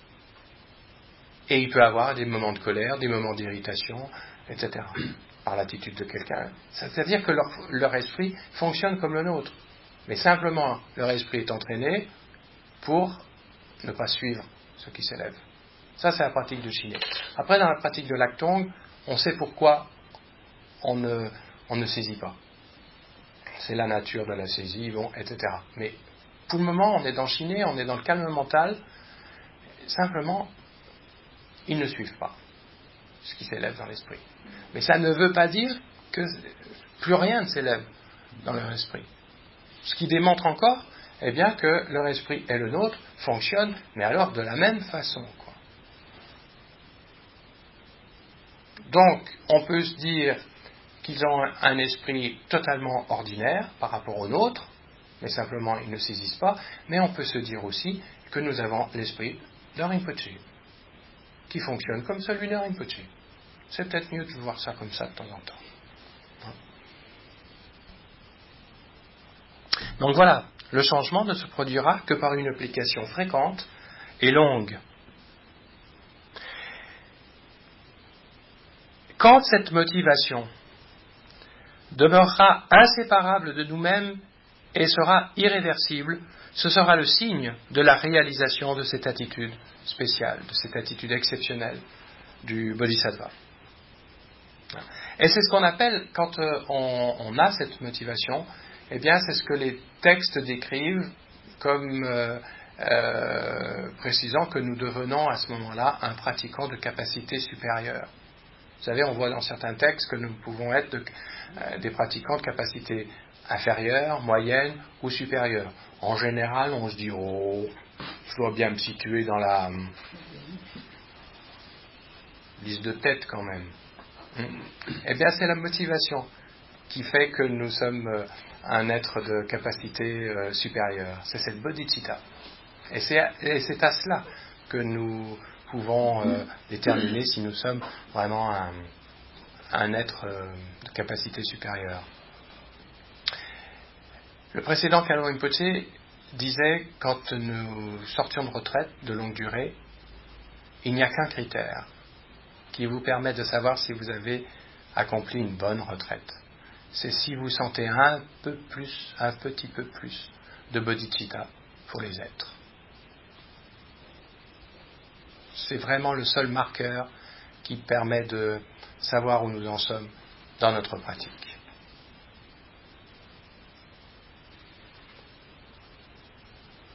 Et il peut avoir des moments de colère, des moments d'irritation, et cetera, par l'attitude de quelqu'un. C'est-à-dire que leur, leur esprit fonctionne comme le nôtre. Mais simplement, leur esprit est entraîné pour ne pas suivre ce qui s'élève. Ça, c'est la pratique de Shiné. Après, dans la pratique de l'Actong, on sait pourquoi on ne, on ne saisit pas. C'est la nature de la saisie, bon, et cetera. Mais pour le moment, on est dans Shiné, on est dans le calme mental. Simplement, ils ne suivent pas ce qui s'élève dans l'esprit. Mais ça ne veut pas dire que plus rien ne s'élève dans leur esprit. Ce qui démontre encore, eh bien, que leur esprit et le nôtre fonctionnent, mais alors de la même façon, quoi. Donc, on peut se dire qu'ils ont un esprit totalement ordinaire par rapport au nôtre, mais simplement ils ne saisissent pas, mais on peut se dire aussi que nous avons l'esprit d'un Rinpoche, qui fonctionne comme celui d'un Rinpoche. C'est peut-être mieux de voir ça comme ça de temps en temps. Donc voilà, le changement ne se produira que par une application fréquente et longue. Quand cette motivation demeurera inséparable de nous-mêmes et sera irréversible, ce sera le signe de la réalisation de cette attitude spéciale, de cette attitude exceptionnelle du Bodhisattva. Et c'est ce qu'on appelle, quand on, on a cette motivation, eh bien c'est ce que les textes décrivent comme euh, euh, précisant que nous devenons à ce moment-là un pratiquant de capacité supérieure. Vous savez, on voit dans certains textes que nous pouvons être de, euh, des pratiquants de capacité inférieure, moyenne ou supérieure. En général, on se dit, oh, je dois bien me situer dans la hum, liste de tête quand même. Hum. Eh bien, c'est la motivation qui fait que nous sommes euh, un être de capacité euh, supérieure. C'est cette bodhicitta. Et c'est, à, et c'est à cela que nous pouvons euh, déterminer si nous sommes vraiment un, un être euh, de capacité supérieure. Le précédent Kalon Rinpoche disait, quand nous sortions de retraite de longue durée, il n'y a qu'un critère qui vous permet de savoir si vous avez accompli une bonne retraite. C'est si vous sentez un peu plus, un petit peu plus de bodhicitta pour les êtres. C'est vraiment le seul marqueur qui permet de savoir où nous en sommes dans notre pratique.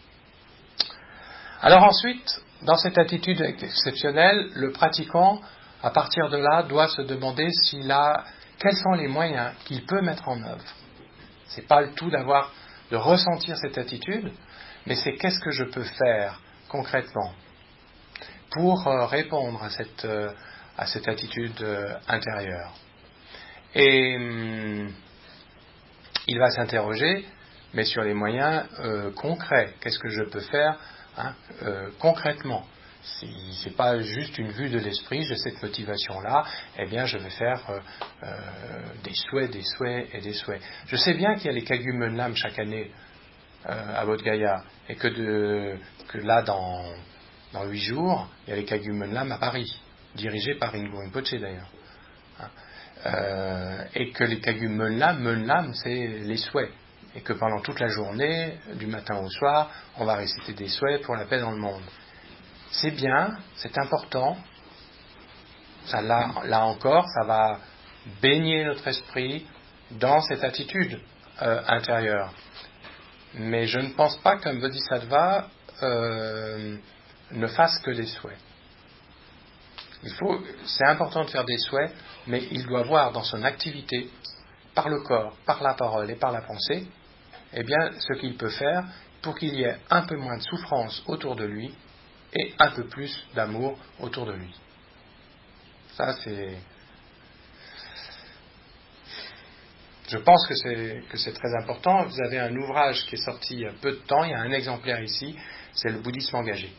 Alors ensuite, dans cette attitude exceptionnelle, le pratiquant à partir de là, doit se demander s'il a, quels sont les moyens qu'il peut mettre en œuvre. C'est pas le tout d'avoir, de ressentir cette attitude, mais c'est qu'est-ce que je peux faire concrètement pour euh, répondre à cette, euh, à cette attitude euh, intérieure. Et hum, il va s'interroger, mais sur les moyens euh, concrets. Qu'est-ce que je peux faire hein, euh, concrètement? Si ce n'est pas juste une vue de l'esprit, j'ai cette motivation-là, eh bien je vais faire euh, euh, des souhaits, des souhaits et des souhaits. Je sais bien qu'il y a les Kagumenlam chaque année euh, à Bodh Gaya, et que, de, que là, dans, dans huit jours, il y a les Kagumenlam à Paris, dirigés par Rinpo Rinpoche d'ailleurs. Hein. Euh, et que les Kagumenlam, Menlam, c'est les souhaits. Et que pendant toute la journée, du matin au soir, on va réciter des souhaits pour la paix dans le monde. C'est bien, c'est important. Ça, là, là encore, ça va baigner notre esprit dans cette attitude euh, intérieure. Mais je ne pense pas qu'un bodhisattva euh, ne fasse que des souhaits. Il faut, c'est important de faire des souhaits, mais il doit voir dans son activité, par le corps, par la parole et par la pensée, eh bien, ce qu'il peut faire pour qu'il y ait un peu moins de souffrance autour de lui et un peu plus d'amour autour de lui. Ça, c'est... Je pense que c'est, que c'est très important. Vous avez un ouvrage qui est sorti il y a peu de temps, il y a un exemplaire ici, c'est le bouddhisme engagé.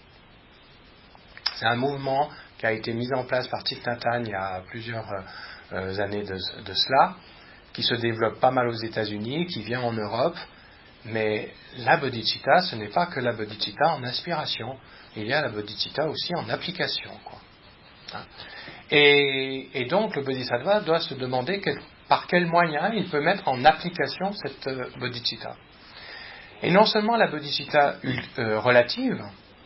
C'est un mouvement qui a été mis en place par Thich Nhat Hanh il y a plusieurs euh, années de, de cela, qui se développe pas mal aux États-Unis, qui vient en Europe, mais la bodhicitta, ce n'est pas que la bodhicitta en aspiration, il y a la bodhicitta aussi en application, quoi. Hein? Et, et donc le bodhisattva doit se demander quel, par quels moyens il peut mettre en application cette euh, bodhicitta. Et non seulement la bodhicitta euh, relative,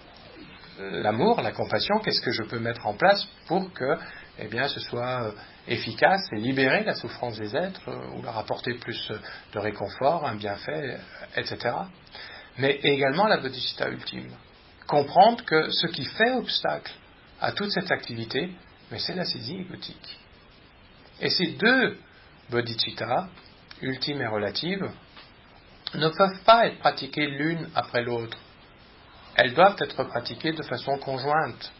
euh, l'amour, la compassion, qu'est-ce que je peux mettre en place pour que eh bien, ce soit euh, efficace et libérer la souffrance des êtres euh, ou leur apporter plus euh, de réconfort, un bienfait, et cetera. Mais également la bodhicitta ultime. Comprendre que ce qui fait obstacle à toute cette activité, mais c'est la saisie égotique. Et ces deux bodhicittas, ultimes et relatives, ne peuvent pas être pratiquées l'une après l'autre. Elles doivent être pratiquées de façon conjointe.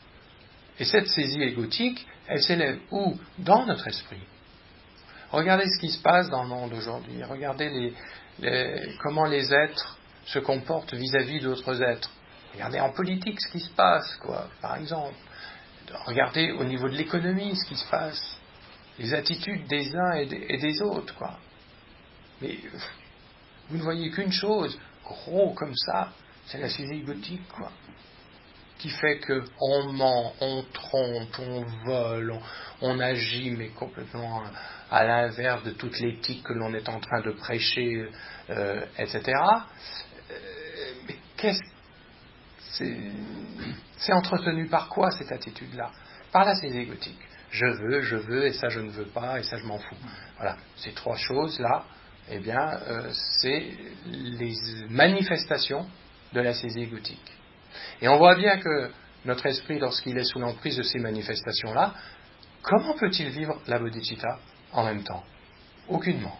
Et cette saisie égotique, elle s'élève où? Dans notre esprit. Regardez ce qui se passe dans le monde aujourd'hui. Regardez les, les, comment les êtres se comportent vis-à-vis d'autres êtres. Regardez en politique ce qui se passe, quoi, par exemple. Regardez au niveau de l'économie ce qui se passe. Les attitudes des uns et des, et des autres, quoi. Mais vous ne voyez qu'une chose, gros comme ça, c'est la saisie égotique, quoi. Qui fait qu'on ment, on trompe, on vole, on, on agit, mais complètement à l'inverse de toute l'éthique que l'on est en train de prêcher, euh, et cetera. Euh, mais qu'est-ce c'est, c'est entretenu par quoi cette attitude-là? Par la saisie égotique. Je veux, je veux, et ça je ne veux pas, et ça je m'en fous. Voilà, ces trois choses-là, eh bien, euh, c'est les manifestations de la saisie égotique. Et on voit bien que notre esprit, lorsqu'il est sous l'emprise de ces manifestations-là, comment peut-il vivre la bodhicitta en même temps? Aucunement.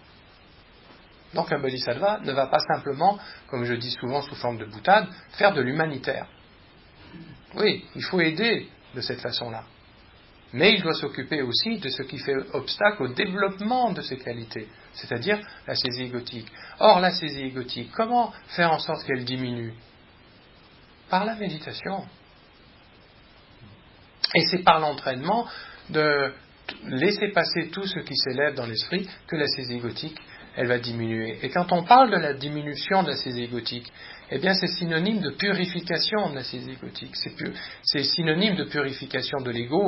Donc un bodhisattva ne va pas simplement, comme je dis souvent sous forme de boutade, faire de l'humanitaire. Oui, il faut aider de cette façon-là. Mais il doit s'occuper aussi de ce qui fait obstacle au développement de ces qualités, c'est-à-dire la saisie égotique. Or, la saisie égotique, comment faire en sorte qu'elle diminue? Par la méditation. Et c'est par l'entraînement de laisser passer tout ce qui s'élève dans l'esprit que la saisie égotique, elle va diminuer. Et quand on parle de la diminution de la saisie égotique, eh bien c'est synonyme de purification de la saisie égotique. C'est, pu- c'est synonyme de purification de l'ego.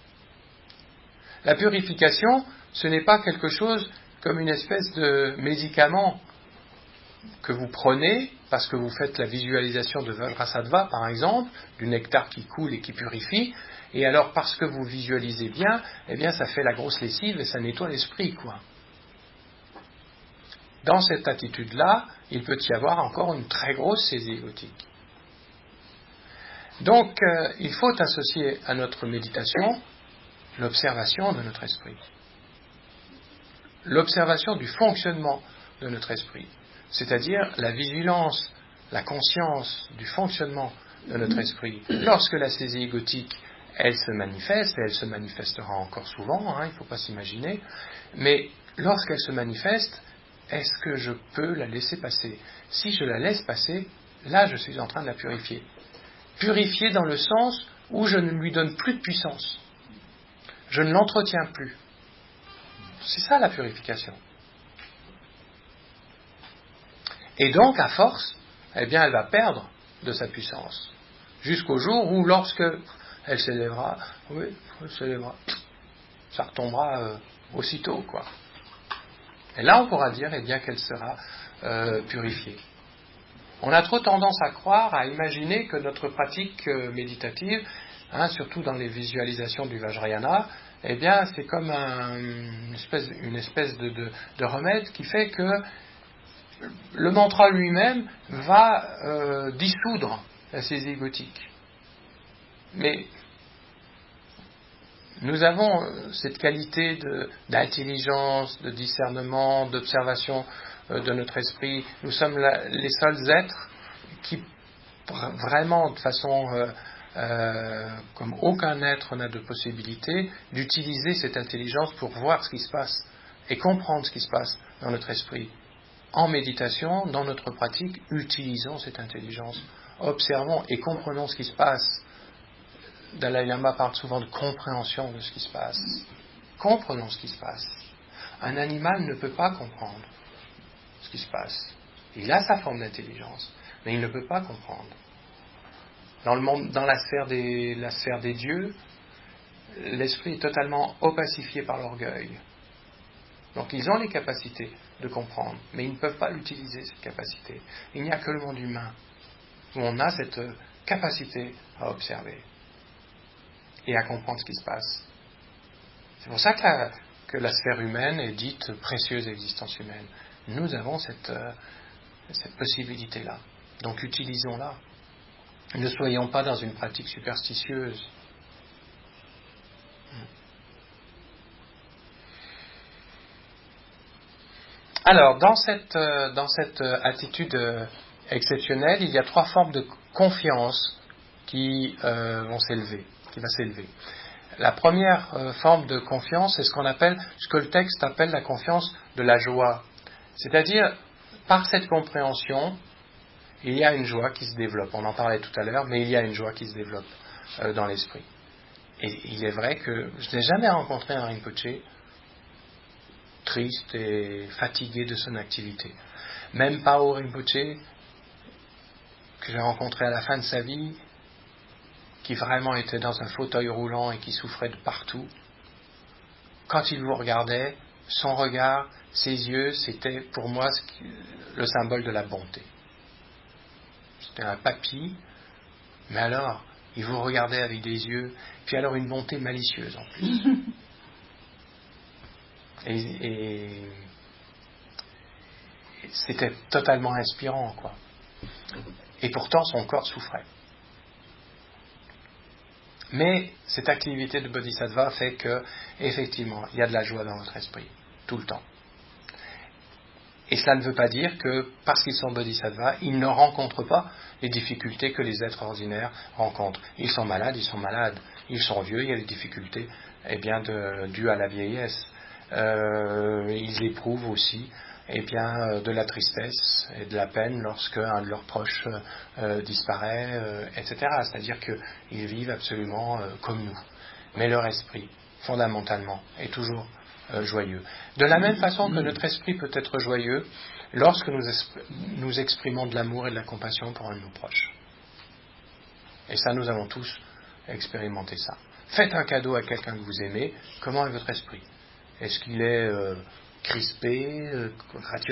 La purification, ce n'est pas quelque chose comme une espèce de médicament que vous prenez parce que vous faites la visualisation de Vajrasattva, par exemple, du nectar qui coule et qui purifie, et alors parce que vous visualisez bien, eh bien ça fait la grosse lessive et ça nettoie l'esprit, quoi. Dans cette attitude-là, il peut y avoir encore une très grosse saisie égotique. Donc, euh, il faut associer à notre méditation l'observation de notre esprit. L'observation du fonctionnement de notre esprit. C'est-à-dire la vigilance, la conscience du fonctionnement de notre esprit. Lorsque la saisie égotique, elle se manifeste, et elle se manifestera encore souvent, hein, il ne faut pas s'imaginer, mais lorsqu'elle se manifeste, est-ce que je peux la laisser passer? Si je la laisse passer, là je suis en train de la purifier. Purifier dans le sens où je ne lui donne plus de puissance. Je ne l'entretiens plus. C'est ça la purification. Et donc, à force, eh bien, elle va perdre de sa puissance. Jusqu'au jour où, lorsque elle s'élèvera, oui, elle s'élèvera, ça retombera euh, aussitôt, quoi. Et là, on pourra dire, eh bien, qu'elle sera euh, purifiée. On a trop tendance à croire, à imaginer que notre pratique euh, méditative, hein, surtout dans les visualisations du Vajrayana, eh bien, c'est comme un, une espèce, une espèce de, de, de remède qui fait que le mantra lui-même va euh, dissoudre la saisie égotique. Mais nous avons cette qualité de, d'intelligence, de discernement, d'observation euh, de notre esprit. Nous sommes la, les seuls êtres qui, vraiment, de façon euh, euh, comme aucun être n'a de possibilité, d'utiliser cette intelligence pour voir ce qui se passe et comprendre ce qui se passe dans notre esprit. En méditation, dans notre pratique, utilisons cette intelligence, observons et comprenons ce qui se passe. Dalai Lama parle souvent de compréhension de ce qui se passe. Comprenons ce qui se passe. Un animal ne peut pas comprendre ce qui se passe. Il a sa forme d'intelligence, mais il ne peut pas comprendre. Dans le monde, dans la sphère des, la sphère des dieux, l'esprit est totalement opacifié par l'orgueil. Donc ils ont les capacités de comprendre, mais ils ne peuvent pas l'utiliser, cette capacité. Il n'y a que le monde humain où on a cette capacité à observer et à comprendre ce qui se passe. C'est pour ça que la, que la sphère humaine est dite précieuse existence humaine. Nous avons cette, euh, cette possibilité-là. Donc utilisons-la. Ne soyons pas dans une pratique superstitieuse. Alors, dans cette, euh, dans cette euh, attitude euh, exceptionnelle, il y a trois formes de confiance qui euh, vont s'élever, qui va s'élever. La première euh, forme de confiance, c'est ce qu'on appelle, ce que le texte appelle la confiance de la joie. C'est-à-dire, par cette compréhension, il y a une joie qui se développe. On en parlait tout à l'heure, mais il y a une joie qui se développe euh, dans l'esprit. Et il est vrai que je n'ai jamais rencontré un Rinpoché triste et fatigué de son activité. Même pas au Rinpoché que j'ai rencontré à la fin de sa vie, qui vraiment était dans un fauteuil roulant et qui souffrait de partout. Quand il vous regardait, son regard, ses yeux, c'était pour moi le symbole de la bonté. C'était un papy, mais alors, il vous regardait avec des yeux, puis alors une bonté malicieuse en plus. Et, et, et c'était totalement inspirant, quoi. Et pourtant, son corps souffrait. Mais cette activité de bodhisattva fait que, effectivement, il y a de la joie dans votre esprit, tout le temps. Et cela ne veut pas dire que, parce qu'ils sont bodhisattvas, ils ne rencontrent pas les difficultés que les êtres ordinaires rencontrent. Ils sont malades, ils sont malades. Ils sont vieux, il y a des difficultés, eh bien, de, dues à la vieillesse. Euh, ils éprouvent aussi, eh bien, de la tristesse et de la peine lorsque un de leurs proches euh, disparaît, euh, et cetera. C'est-à-dire qu'ils vivent absolument euh, comme nous. Mais leur esprit, fondamentalement, est toujours euh, joyeux. De la même façon que notre esprit peut être joyeux lorsque nous, esp- nous exprimons de l'amour et de la compassion pour un de nos proches. Et ça, nous avons tous expérimenté ça. Faites un cadeau à quelqu'un que vous aimez, comment est votre esprit ? Est-ce qu'il est euh, crispé, euh, ratiociné ?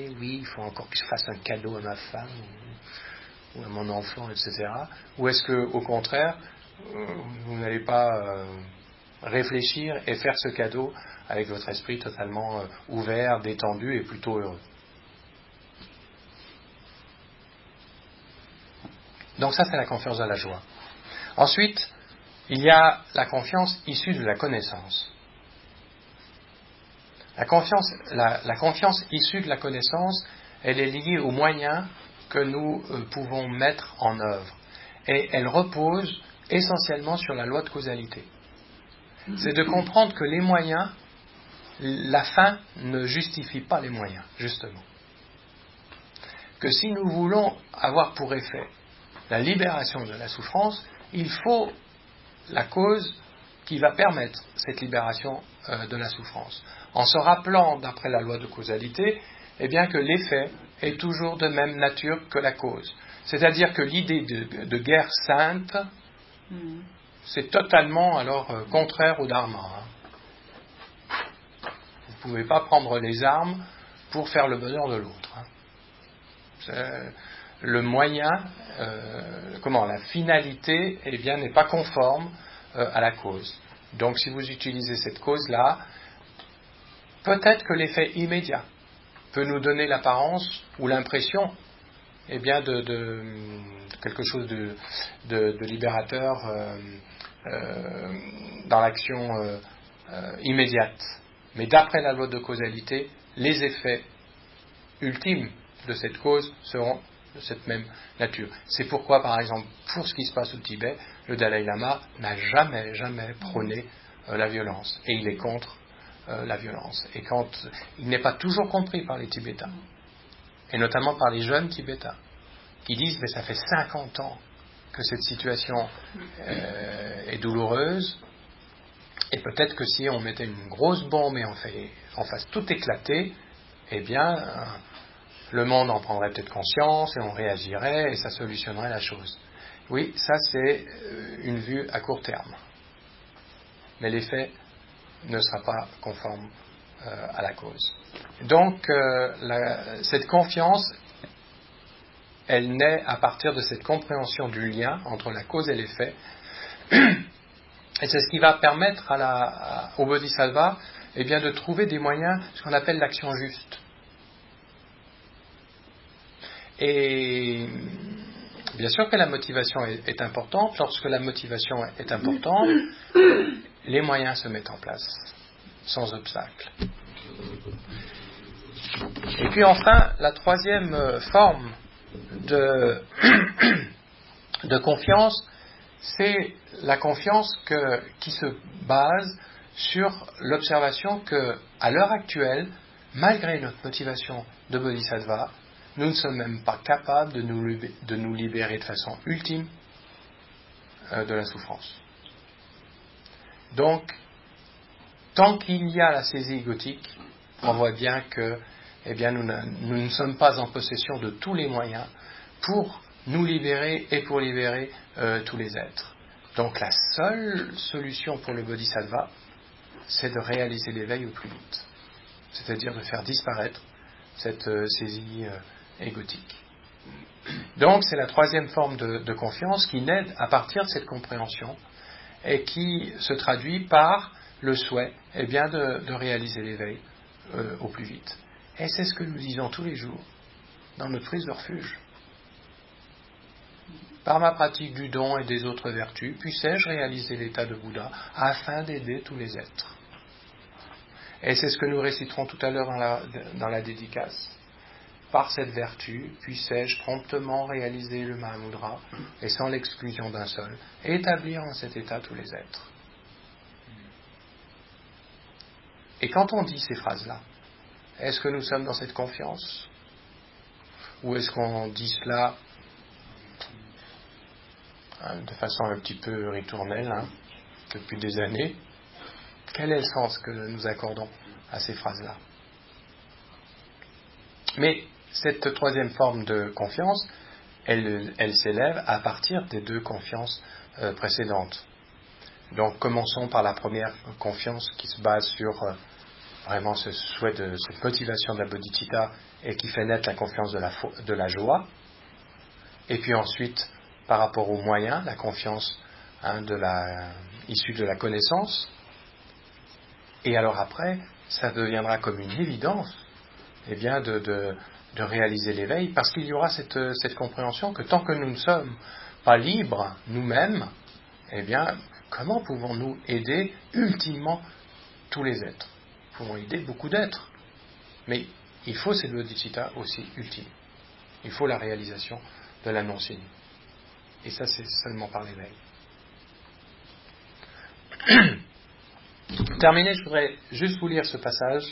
Oui, il faut encore que je fasse un cadeau à ma femme ou, ou à mon enfant, et cetera. Ou est-ce que, au contraire, euh, vous n'allez pas euh, réfléchir et faire ce cadeau avec votre esprit totalement euh, ouvert, détendu et plutôt heureux ? Donc ça, c'est la confiance dans la joie. Ensuite, il y a la confiance issue de la connaissance. La confiance, la, la confiance issue de la connaissance, elle est liée aux moyens que nous euh, pouvons mettre en œuvre. Et elle repose essentiellement sur la loi de causalité. C'est de comprendre que les moyens, la fin ne justifie pas les moyens, justement. Que si nous voulons avoir pour effet la libération de la souffrance, il faut la cause qui va permettre cette libération euh, de la souffrance. En se rappelant, d'après la loi de causalité, eh bien que l'effet est toujours de même nature que la cause. C'est-à-dire que l'idée de, de guerre sainte, mm. c'est totalement alors euh, contraire au dharma. Hein. Vous ne pouvez pas prendre les armes pour faire le bonheur de l'autre. Hein. C'est, le moyen, euh, comment, la finalité, eh bien, n'est pas conforme euh, à la cause. Donc, si vous utilisez cette cause-là, peut-être que l'effet immédiat peut nous donner l'apparence ou l'impression, eh bien, de, de, de quelque chose de, de, de libérateur euh, euh, dans l'action euh, euh, immédiate. Mais d'après la loi de causalité, les effets ultimes de cette cause seront de cette même nature. C'est pourquoi, par exemple, pour ce qui se passe au Tibet, le Dalai Lama n'a jamais, jamais prôné euh, la violence. Et il est contre euh, la violence. Et quand il n'est pas toujours compris par les Tibétains, et notamment par les jeunes Tibétains, qui disent, mais ça fait cinquante ans que cette situation euh, est douloureuse, et peut-être que si on mettait une grosse bombe et on, fait, on fasse tout éclater, eh bien, euh, le monde en prendrait peut-être conscience et on réagirait et ça solutionnerait la chose. Oui, ça c'est une vue à court terme. Mais l'effet ne sera pas conforme euh, à la cause. Donc, euh, la, cette confiance, elle naît à partir de cette compréhension du lien entre la cause et l'effet. Et c'est ce qui va permettre à la, à, au Bodhisattva eh bien, de trouver des moyens, ce qu'on appelle l'action juste. Et bien sûr que la motivation est, est importante. Lorsque la motivation est importante, les moyens se mettent en place, sans obstacle. Et puis enfin, la troisième forme de, de confiance, c'est la confiance que, qui se base sur l'observation que, à l'heure actuelle, malgré notre motivation de Bodhisattva, nous ne sommes même pas capables de nous, de nous libérer de façon ultime euh, de la souffrance. Donc, tant qu'il y a la saisie égotique, on voit bien que eh bien, nous, ne, nous ne sommes pas en possession de tous les moyens pour nous libérer et pour libérer euh, tous les êtres. Donc la seule solution pour le Bodhisattva, c'est de réaliser l'éveil au plus vite. C'est-à-dire de faire disparaître cette euh, saisie euh, égotique. Donc c'est la troisième forme de, de confiance qui naît à partir de cette compréhension et qui se traduit par le souhait eh bien, de, de réaliser l'éveil euh, au plus vite. Et c'est ce que nous disons tous les jours dans notre prise de refuge. Par ma pratique du don et des autres vertus, puissais-je réaliser l'état de Bouddha afin d'aider tous les êtres. Et c'est ce que nous réciterons tout à l'heure dans la, dans la dédicace. Par cette vertu, puissais-je promptement réaliser le Mahamudra et sans l'exclusion d'un seul, établir en cet état tous les êtres. Et quand on dit ces phrases-là, est-ce que nous sommes dans cette confiance? Ou est-ce qu'on dit cela hein, de façon un petit peu ritournelle, hein, depuis des années? Quel est le sens que nous accordons à ces phrases-là? Mais cette troisième forme de confiance, elle, elle s'élève à partir des deux confiances euh, précédentes. Donc commençons par la première confiance qui se base sur euh, vraiment ce souhait de cette motivation de la bodhicitta et qui fait naître la confiance de la, de la joie. Et puis ensuite, par rapport aux moyens, la confiance hein, de la, issue de la connaissance. Et alors après, ça deviendra comme une évidence eh bien de, de, de réaliser l'éveil, parce qu'il y aura cette, cette compréhension que tant que nous ne sommes pas libres nous-mêmes, eh bien, comment pouvons-nous aider ultimement tous les êtres? Nous pouvons aider beaucoup d'êtres, mais il faut cette bodhicitta aussi ultime. Il faut la réalisation de la non-signe. Et ça, c'est seulement par l'éveil. Pour terminer, je voudrais juste vous lire ce passage.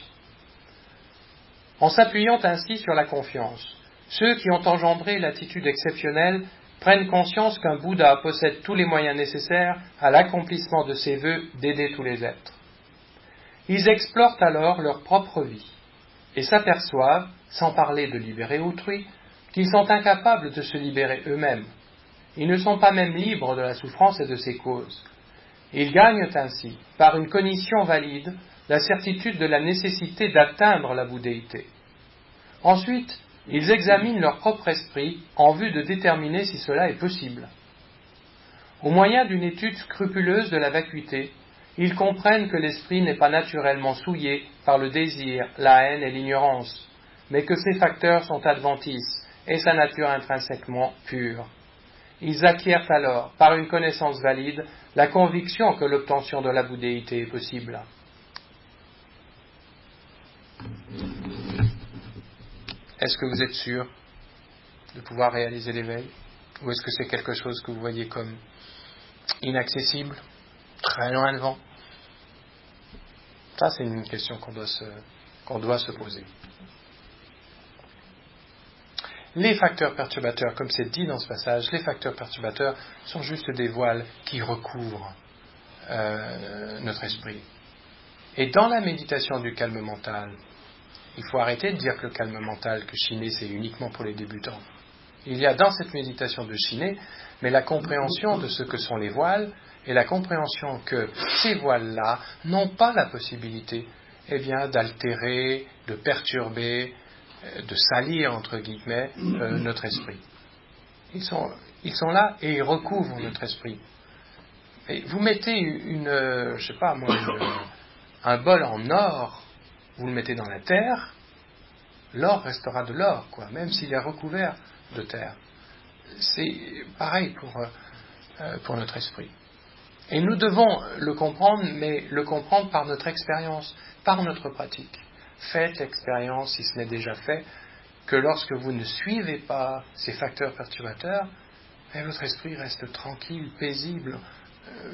En s'appuyant ainsi sur la confiance, ceux qui ont engendré l'attitude exceptionnelle prennent conscience qu'un Bouddha possède tous les moyens nécessaires à l'accomplissement de ses vœux d'aider tous les êtres. Ils explorent alors leur propre vie et s'aperçoivent, sans parler de libérer autrui, qu'ils sont incapables de se libérer eux-mêmes. Ils ne sont pas même libres de la souffrance et de ses causes. Ils gagnent ainsi, par une cognition valide, la certitude de la nécessité d'atteindre la bouddhéité. Ensuite, ils examinent leur propre esprit en vue de déterminer si cela est possible. Au moyen d'une étude scrupuleuse de la vacuité, ils comprennent que l'esprit n'est pas naturellement souillé par le désir, la haine et l'ignorance, mais que ces facteurs sont adventices et sa nature intrinsèquement pure. Ils acquièrent alors, par une connaissance valide, la conviction que l'obtention de la bouddhéité est possible. Est-ce que vous êtes sûr de pouvoir réaliser l'éveil? Ou est-ce que c'est quelque chose que vous voyez comme inaccessible, très loin devant? Ça, c'est une question qu'on doit se, qu'on doit se poser. Les facteurs perturbateurs, comme c'est dit dans ce passage, les facteurs perturbateurs sont juste des voiles qui recouvrent euh, notre esprit. Et dans la méditation du calme mental, il faut arrêter de dire que le calme mental, que Shiné, c'est uniquement pour les débutants. Il y a dans cette méditation de Shiné, mais la compréhension de ce que sont les voiles et la compréhension que ces voiles-là n'ont pas la possibilité eh bien, d'altérer, de perturber, de salir, entre guillemets, euh, notre esprit. Ils sont, ils sont là et ils recouvrent notre esprit. Et vous mettez une, euh, je sais pas moi, une, un bol en or, vous le mettez dans la terre, l'or restera de l'or, quoi, même s'il est recouvert de terre. C'est pareil pour, euh, pour notre esprit. Et nous devons le comprendre, mais le comprendre par notre expérience, par notre pratique. Faites l'expérience, si ce n'est déjà fait, que lorsque vous ne suivez pas ces facteurs perturbateurs, eh, votre esprit reste tranquille, paisible, euh,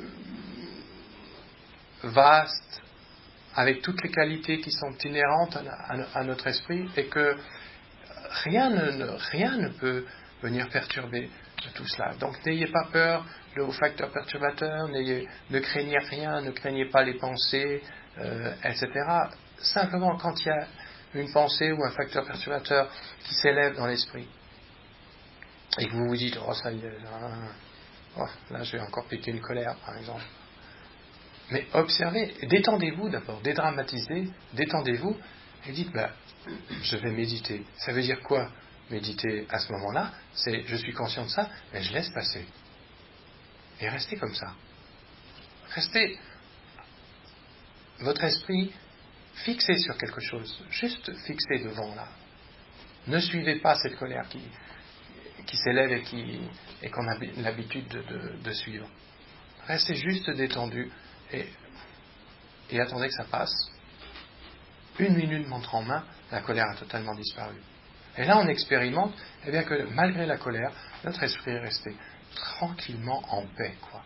vaste, avec toutes les qualités qui sont inhérentes à, à, à notre esprit, et que rien ne, rien ne peut venir perturber tout cela. Donc n'ayez pas peur de vos facteurs perturbateurs, n'ayez, ne craignez rien, ne craignez pas les pensées, euh, et cetera. Simplement, quand il y a une pensée ou un facteur perturbateur qui s'élève dans l'esprit, et que vous vous dites, oh ça y est, là, oh, là je vais encore péter une colère, par exemple. Mais observez, détendez-vous d'abord, dédramatisez, détendez-vous, et dites, bah, je vais méditer. Ça veut dire quoi, méditer à ce moment-là? C'est, je suis conscient de ça, mais je laisse passer. Et restez comme ça. Restez, votre esprit, fixé sur quelque chose, juste fixé devant là. Ne suivez pas cette colère qui, qui s'élève et, qui, et qu'on a l'habitude de, de, de suivre. Restez juste détendu et, et attendez que ça passe. Une minute montre en main, la colère a totalement disparu. Et là, on expérimente, eh bien que malgré la colère, notre esprit est resté tranquillement en paix, quoi.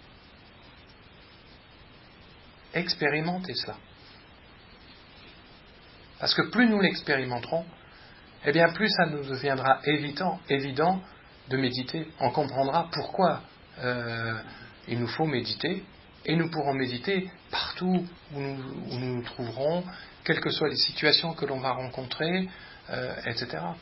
Expérimentez cela. Parce que plus nous l'expérimenterons, eh bien plus ça nous deviendra évident, évident de méditer. On comprendra pourquoi euh, il nous faut méditer, et nous pourrons méditer partout où nous, où nous nous trouverons, quelles que soient les situations que l'on va rencontrer, euh, et cetera.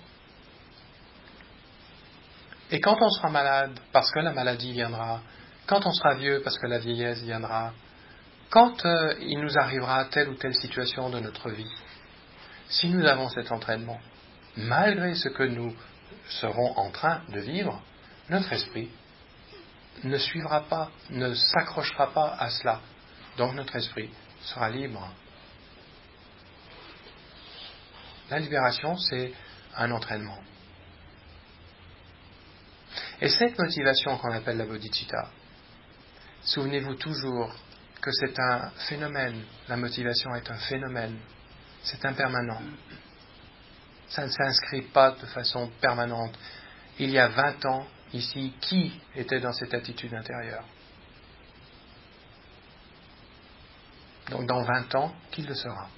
Et quand on sera malade, parce que la maladie viendra, quand on sera vieux, parce que la vieillesse viendra, quand euh, il nous arrivera telle ou telle situation de notre vie, si nous avons cet entraînement, malgré ce que nous serons en train de vivre, notre esprit ne suivra pas, ne s'accrochera pas à cela. Donc notre esprit sera libre. La libération, c'est un entraînement. Et cette motivation qu'on appelle la bodhicitta, souvenez-vous toujours que c'est un phénomène. La motivation est un phénomène. C'est impermanent. Ça ne s'inscrit pas de façon permanente. Il y a vingt ans, ici, qui était dans cette attitude intérieure? Donc dans vingt ans, qui le sera?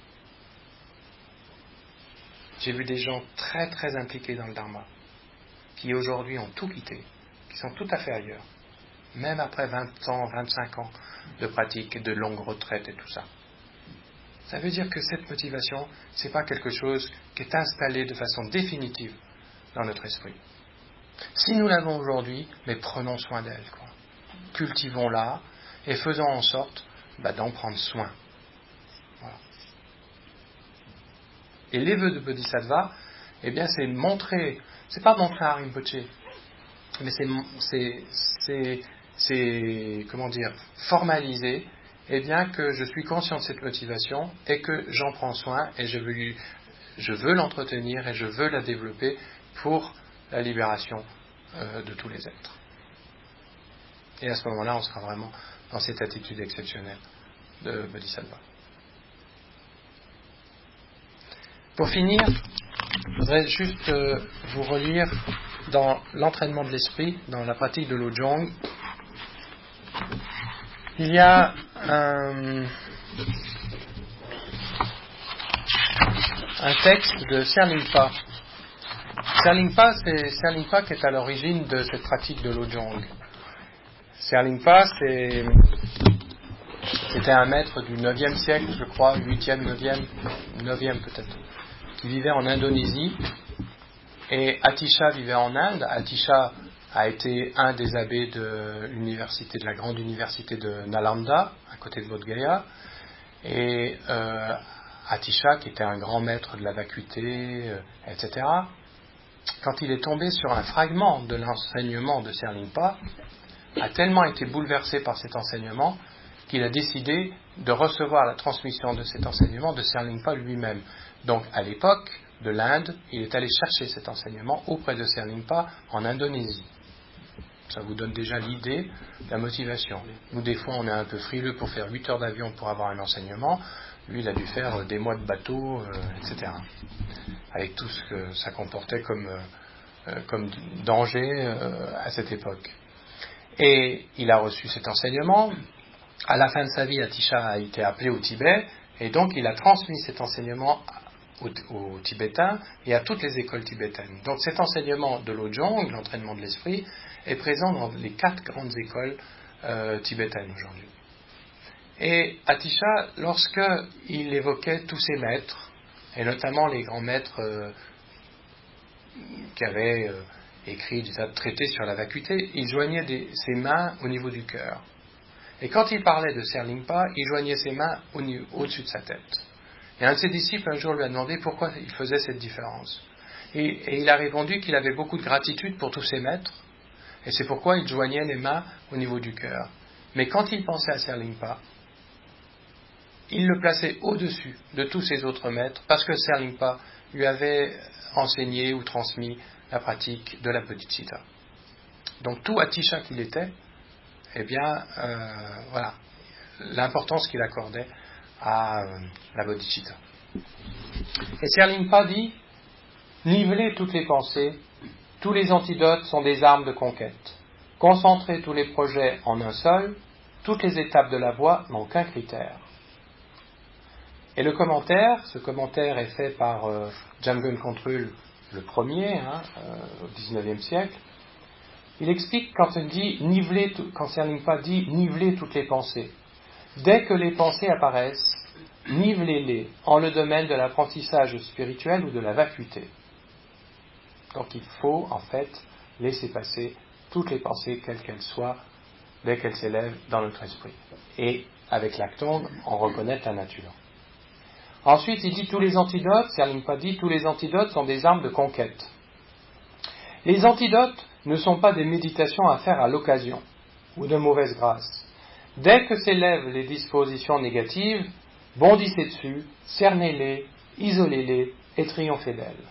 J'ai vu des gens très très impliqués dans le Dharma, qui aujourd'hui ont tout quitté, qui sont tout à fait ailleurs, même après vingt ans, vingt-cinq ans de pratique, de longues retraites et tout ça. Ça veut dire que cette motivation, ce n'est pas quelque chose qui est installé de façon définitive dans notre esprit. Si nous l'avons aujourd'hui, mais prenons soin d'elle, quoi. Cultivons-la et faisons en sorte bah, d'en prendre soin. Voilà. Et les vœux de Bodhisattva, eh bien, c'est montrer, c'est pas montrer à Rinpoche, mais c'est, c'est, c'est, c'est, comment dire, formaliser, eh bien, que je suis conscient de cette motivation et que j'en prends soin et je veux, lui, je veux l'entretenir et je veux la développer pour la libération euh, de tous les êtres. Et à ce moment-là, on sera vraiment dans cette attitude exceptionnelle de Bodhisattva. Pour finir, je voudrais juste euh, vous relire dans l'entraînement de l'esprit, dans la pratique de Lojong. Il y a un, un texte de Serlingpa. Serlingpa, c'est Serlingpa qui est à l'origine de cette pratique de Lojong. Serlingpa, c'est, c'était un maître du neuvième siècle, je crois, huitième, neuvième, neuvième peut-être, qui vivait en Indonésie, et Atisha vivait en Inde. Atisha a été un des abbés de l'université, de la grande université de Nalanda, à côté de Bodh Gaya, et euh, Atisha, qui était un grand maître de la vacuité, euh, et cetera, quand il est tombé sur un fragment de l'enseignement de Serlingpa, a tellement été bouleversé par cet enseignement qu'il a décidé de recevoir la transmission de cet enseignement de Serlingpa lui-même. Donc, à l'époque de l'Inde, il est allé chercher cet enseignement auprès de Serlingpa en Indonésie. Ça vous donne déjà l'idée de la motivation. Nous, des fois, on est un peu frileux pour faire huit heures d'avion pour avoir un enseignement. Lui, il a dû faire des mois de bateau, euh, et cetera. Avec tout ce que ça comportait comme, euh, comme danger euh, à cette époque. Et il a reçu cet enseignement. À la fin de sa vie, Atisha a été appelé au Tibet, et donc il a transmis cet enseignement aux, aux Tibétains et à toutes les écoles tibétaines. Donc cet enseignement de Lojong, l'entraînement de l'esprit, est présent dans les quatre grandes écoles euh, tibétaines aujourd'hui. Et Atisha, lorsqu'il évoquait tous ses maîtres, et notamment les grands maîtres euh, qui avaient euh, écrit des tas de traités sur la vacuité, il joignait des, ses mains au niveau du cœur. Et quand il parlait de Serlingpa, il joignait ses mains au, au-dessus de sa tête. Et un de ses disciples un jour lui a demandé pourquoi il faisait cette différence. Et, et il a répondu qu'il avait beaucoup de gratitude pour tous ses maîtres, et c'est pourquoi il joignait les mains au niveau du cœur. Mais quand il pensait à Serlingpa, il le plaçait au-dessus de tous ses autres maîtres, parce que Serlingpa lui avait enseigné ou transmis la pratique de la bodhicitta. Donc tout Atisha qu'il était, eh bien, euh, voilà, l'importance qu'il accordait à euh, la bodhicitta. Et Serlingpa dit, niveler toutes les pensées, tous les antidotes sont des armes de conquête. Concentrer tous les projets en un seul, toutes les étapes de la voie n'ont qu'un critère. Et le commentaire, ce commentaire est fait par euh, Jamgon Kongtrul le premier, hein, euh, au dix-neuvième siècle. Il explique quand il dit niveler, quand Serlingpa dit niveler toutes les pensées. Dès que les pensées apparaissent, nivelez-les en le domaine de l'apprentissage spirituel ou de la vacuité. Donc il faut en fait laisser passer toutes les pensées, quelles qu'elles soient, dès qu'elles s'élèvent dans notre esprit. Et avec l'actong, on reconnaît la nature. Ensuite, il dit tous les antidotes, Serlingpa dit tous les antidotes sont des armes de conquête. Les antidotes ne sont pas des méditations à faire à l'occasion ou de mauvaise grâce. Dès que s'élèvent les dispositions négatives, bondissez dessus, cernez-les, isolez-les et triomphez d'elles.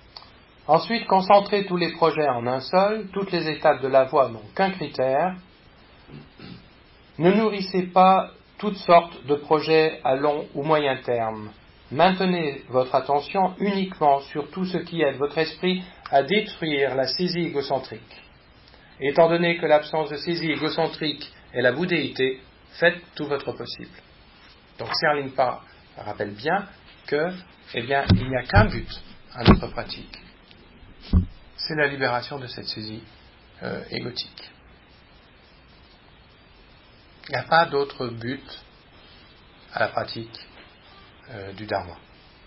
Ensuite, concentrez tous les projets en un seul, toutes les étapes de la voie n'ont qu'un critère, Ne nourrissez pas toutes sortes de projets à long ou moyen terme. Maintenez votre attention uniquement sur tout ce qui aide votre esprit à détruire la saisie égocentrique. Étant donné que l'absence de saisie égocentrique est la bouddhéité, faites tout votre possible. Donc Serlingpa rappelle bien que, eh bien, il n'y a qu'un but à notre pratique. C'est la libération de cette saisie euh, égotique. Il n'y a pas d'autre but à la pratique euh, du Dharma.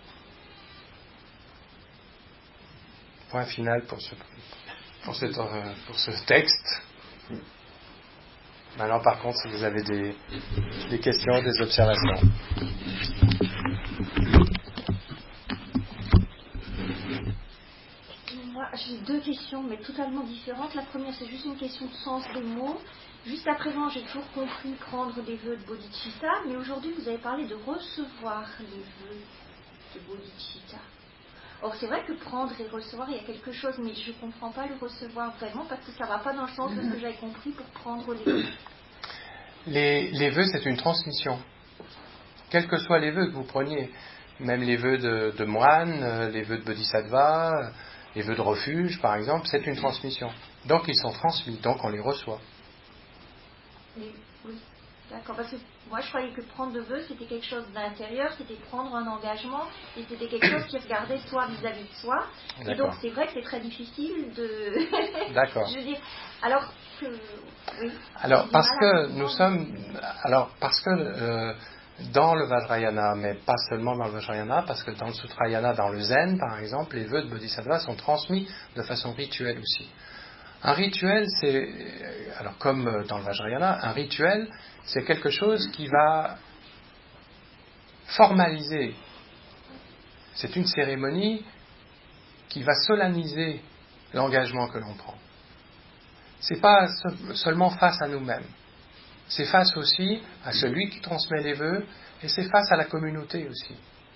Point final pour ce, pour ce, euh, pour ce texte. Maintenant, par contre, si vous avez des, des questions, des observations. Moi, j'ai deux questions, mais totalement différentes. La première, c'est juste une question de sens des mots. Juste à présent, j'ai toujours compris prendre des vœux de bodhicitta, mais aujourd'hui, vous avez parlé de recevoir les vœux de bodhicitta. Or, c'est vrai que prendre et recevoir, il y a quelque chose, mais je ne comprends pas le recevoir vraiment, parce que ça ne va pas dans le sens de ce que j'avais compris pour prendre les vœux. Les, les vœux, c'est une transmission. Quels que soient les vœux que vous preniez, même les vœux de, de moine, les vœux de bodhisattva, les vœux de refuge, par exemple, c'est une transmission. Donc, ils sont transmis, donc on les reçoit. Mais, oui, d'accord, parce que moi je croyais que prendre de vœux c'était quelque chose d'intérieur, c'était prendre un engagement et c'était quelque chose qui regardait soi vis-à-vis de soi. D'accord. Et donc c'est vrai que c'est très difficile de. D'accord. Je veux dire, alors que. Oui. Alors parce que nous sommes. Alors parce que euh, dans le Vajrayana, mais pas seulement dans le Vajrayana, parce que dans le Sutrayana, dans le Zen par exemple, les vœux de Bodhisattva sont transmis de façon rituelle aussi. Un rituel, c'est, alors comme dans le Vajrayana, un rituel, c'est quelque chose qui va formaliser. C'est une cérémonie qui va solenniser l'engagement que l'on prend. C'est pas seulement face à nous-mêmes. C'est face aussi à celui qui transmet les vœux et c'est face à la communauté aussi.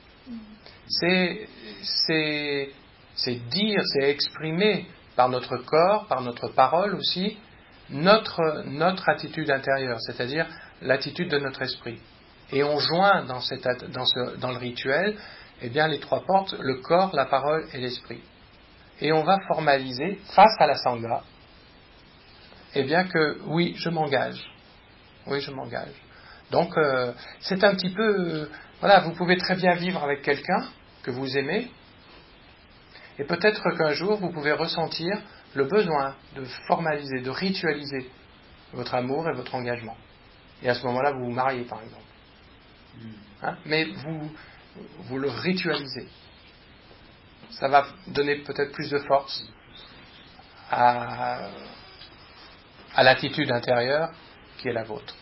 C'est, c'est, c'est dire, c'est exprimer par notre corps, par notre parole aussi, notre, notre attitude intérieure, c'est-à-dire l'attitude de notre esprit. Et on joint dans, cette, dans, ce, dans le rituel eh bien, les trois portes, le corps, la parole et l'esprit. Et on va formaliser face à la Sangha, eh bien que oui, je m'engage. Oui, je m'engage. Donc, euh, c'est un petit peu... Euh, voilà, vous pouvez très bien vivre avec quelqu'un que vous aimez, et peut-être qu'un jour, vous pouvez ressentir le besoin de formaliser, de ritualiser votre amour et votre engagement. Et à ce moment-là, vous vous mariez, par exemple. Hein? Mais vous, vous le ritualisez. Ça va donner peut-être plus de force à, à l'attitude intérieure qui est la vôtre.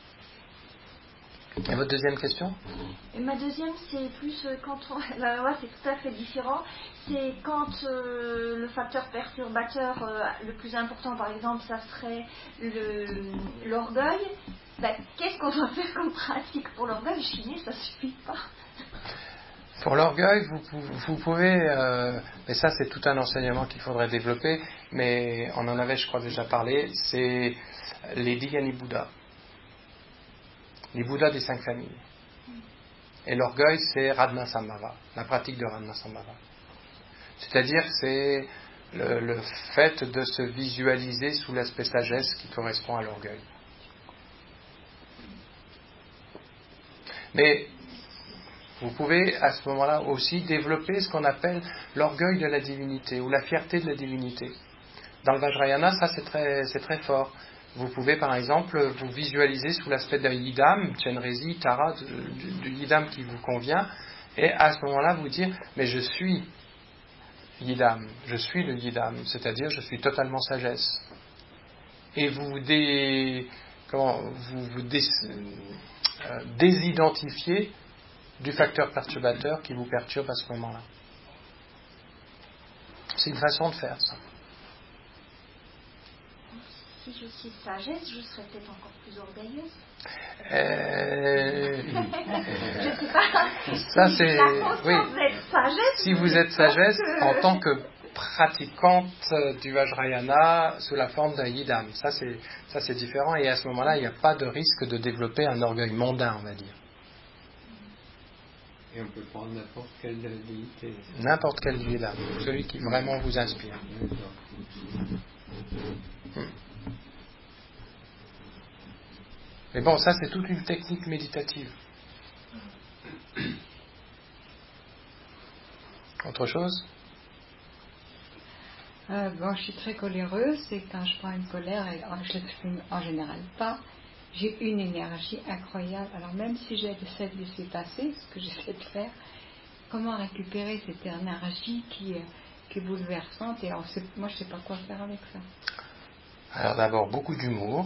Et votre deuxième question ? Et ma deuxième, c'est plus euh, quand on. Là, ouais, c'est tout à fait différent. C'est quand euh, le facteur perturbateur euh, le plus important, par exemple, ça serait le, l'orgueil. Ben, qu'est-ce qu'on doit faire comme pratique pour l'orgueil ? Chiner, ça suffit pas. Pour l'orgueil, vous, vous pouvez, euh, mais ça c'est tout un enseignement qu'il faudrait développer, mais on en avait je crois déjà parlé, c'est les Dhyani Bouddha, les Bouddhas des cinq familles. Et l'orgueil c'est Radhasambhava, la pratique de Radhasambhava. C'est-à-dire c'est le, le fait de se visualiser sous l'aspect sagesse qui correspond à l'orgueil. Mais vous pouvez à ce moment-là aussi développer ce qu'on appelle l'orgueil de la divinité ou la fierté de la divinité. Dans le Vajrayana, ça c'est très, c'est très fort. Vous pouvez par exemple vous visualiser sous l'aspect d'un yidam, Chenrezi, Tara, du, du yidam qui vous convient, et à ce moment-là vous dire mais je suis yidam, je suis le yidam, c'est-à-dire je suis totalement sagesse. Et vous dé, comment, vous, vous dé, euh, désidentifiez du facteur perturbateur qui vous perturbe à ce moment-là. C'est une façon de faire ça. Si je suis sagesse, je serais peut-être encore plus orgueilleuse. Euh... je ne sais pas. Ça c'est. La Oui. d'être sagesse, si vous êtes sagesse, que... en tant que pratiquante du Vajrayana sous la forme d'un yidam. Ça c'est, ça c'est différent, et à ce moment-là, il n'y a pas de risque de développer un orgueil mondain, on va dire. Et on peut prendre n'importe quelle déité. N'importe quel yidam, celui qui vraiment vous inspire. Hmm. Mais bon, ça c'est toute une technique méditative. Autre chose? Euh, bon, je suis très coléreuse, et quand je prends une colère, et oh, je l'exprime en général pas, j'ai une énergie incroyable. Alors même si j'essaie de laisser passer, ce que j'essaie de faire, comment récupérer cette énergie qui, qui est bouleversante, et on sait, moi je ne sais pas quoi faire avec ça. Alors d'abord, beaucoup d'humour.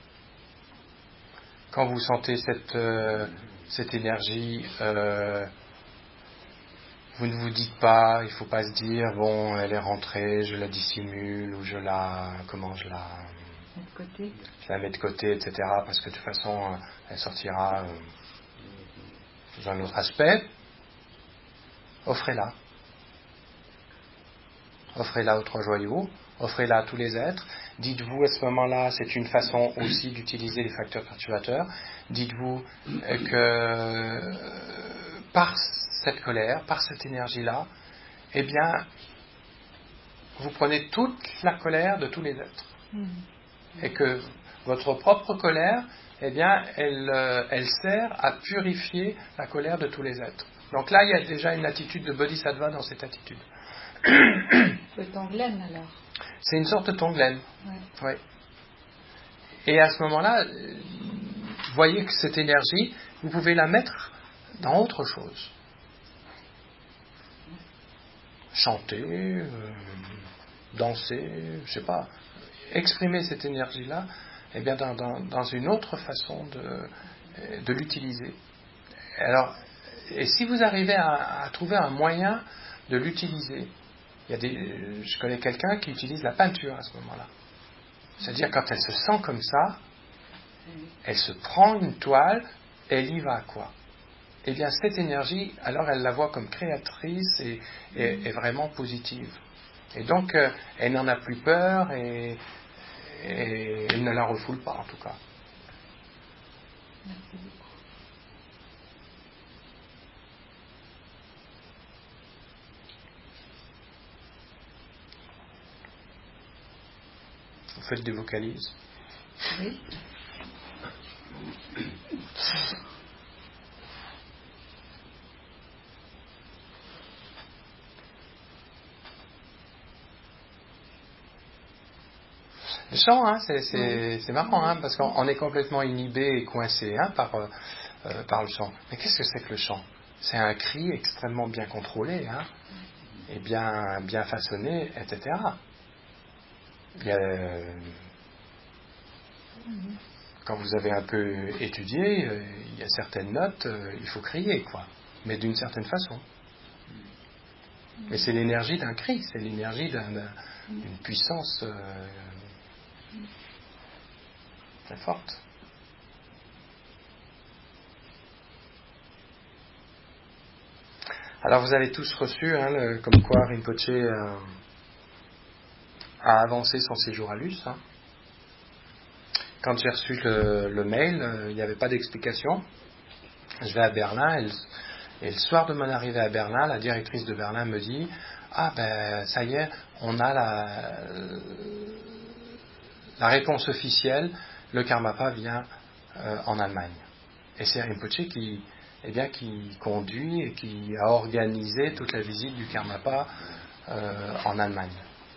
Quand vous sentez cette, euh, cette énergie, euh, vous ne vous dites pas, il ne faut pas se dire, bon, elle est rentrée, je la dissimule, ou je la, comment je la, De côté. je la mets de côté, et cetera, parce que de toute façon, elle sortira euh, sous un autre aspect. Offrez-la. Offrez-la aux trois joyaux, offrez-la à tous les êtres. Dites-vous à ce moment-là, c'est une façon aussi d'utiliser les facteurs perturbateurs. Dites-vous que par cette colère, par cette énergie-là, eh bien, vous prenez toute la colère de tous les êtres. Mmh. Et que votre propre colère, eh bien, elle, elle sert à purifier la colère de tous les êtres. Donc là, il y a déjà une attitude de bodhisattva dans cette attitude. Le tonglen alors. C'est une sorte de tonglen. Ouais. Ouais. Et à ce moment-là, voyez que cette énergie, vous pouvez la mettre dans autre chose. Chanter, euh, danser, je sais pas. Exprimer cette énergie-là, eh bien dans, dans, dans une autre façon de, de l'utiliser. Alors, et si vous arrivez à, à trouver un moyen de l'utiliser, il y a des, je connais quelqu'un qui utilise la peinture à ce moment-là. C'est-à-dire quand elle se sent comme ça, elle se prend une toile et elle y va, quoi. Eh bien cette énergie, alors elle la voit comme créatrice et, et, et vraiment positive. Et donc euh, elle n'en a plus peur et, et elle ne la refoule pas en tout cas. Merci beaucoup. Vous faites des vocalises? Oui. Le chant, hein, c'est, c'est, oui. c'est marrant, hein, parce qu'on est complètement inhibé et coincé hein, par, euh, par le chant. Mais qu'est-ce que c'est que le chant? C'est un cri extrêmement bien contrôlé, hein, et bien, bien façonné, et cetera. Il y a, euh, quand vous avez un peu étudié, euh, il y a certaines notes, euh, il faut crier, quoi, mais d'une certaine façon. Mais c'est l'énergie d'un cri, c'est l'énergie d'un, d'un, d'une puissance euh, très forte. Alors vous avez tous reçu, hein, le, comme quoi Rinpoche euh, a avancé son séjour à Luce. Hein. Quand j'ai reçu le, le mail, euh, il n'y avait pas d'explication. Je vais à Berlin et le, et le soir de mon arrivée à Berlin, la directrice de Berlin me dit « Ah ben ça y est, on a la, la réponse officielle, le Karmapa vient euh, en Allemagne. » Et c'est Rinpoche qui, eh bien, qui conduit et qui a organisé toute la visite du Karmapa euh, en Allemagne.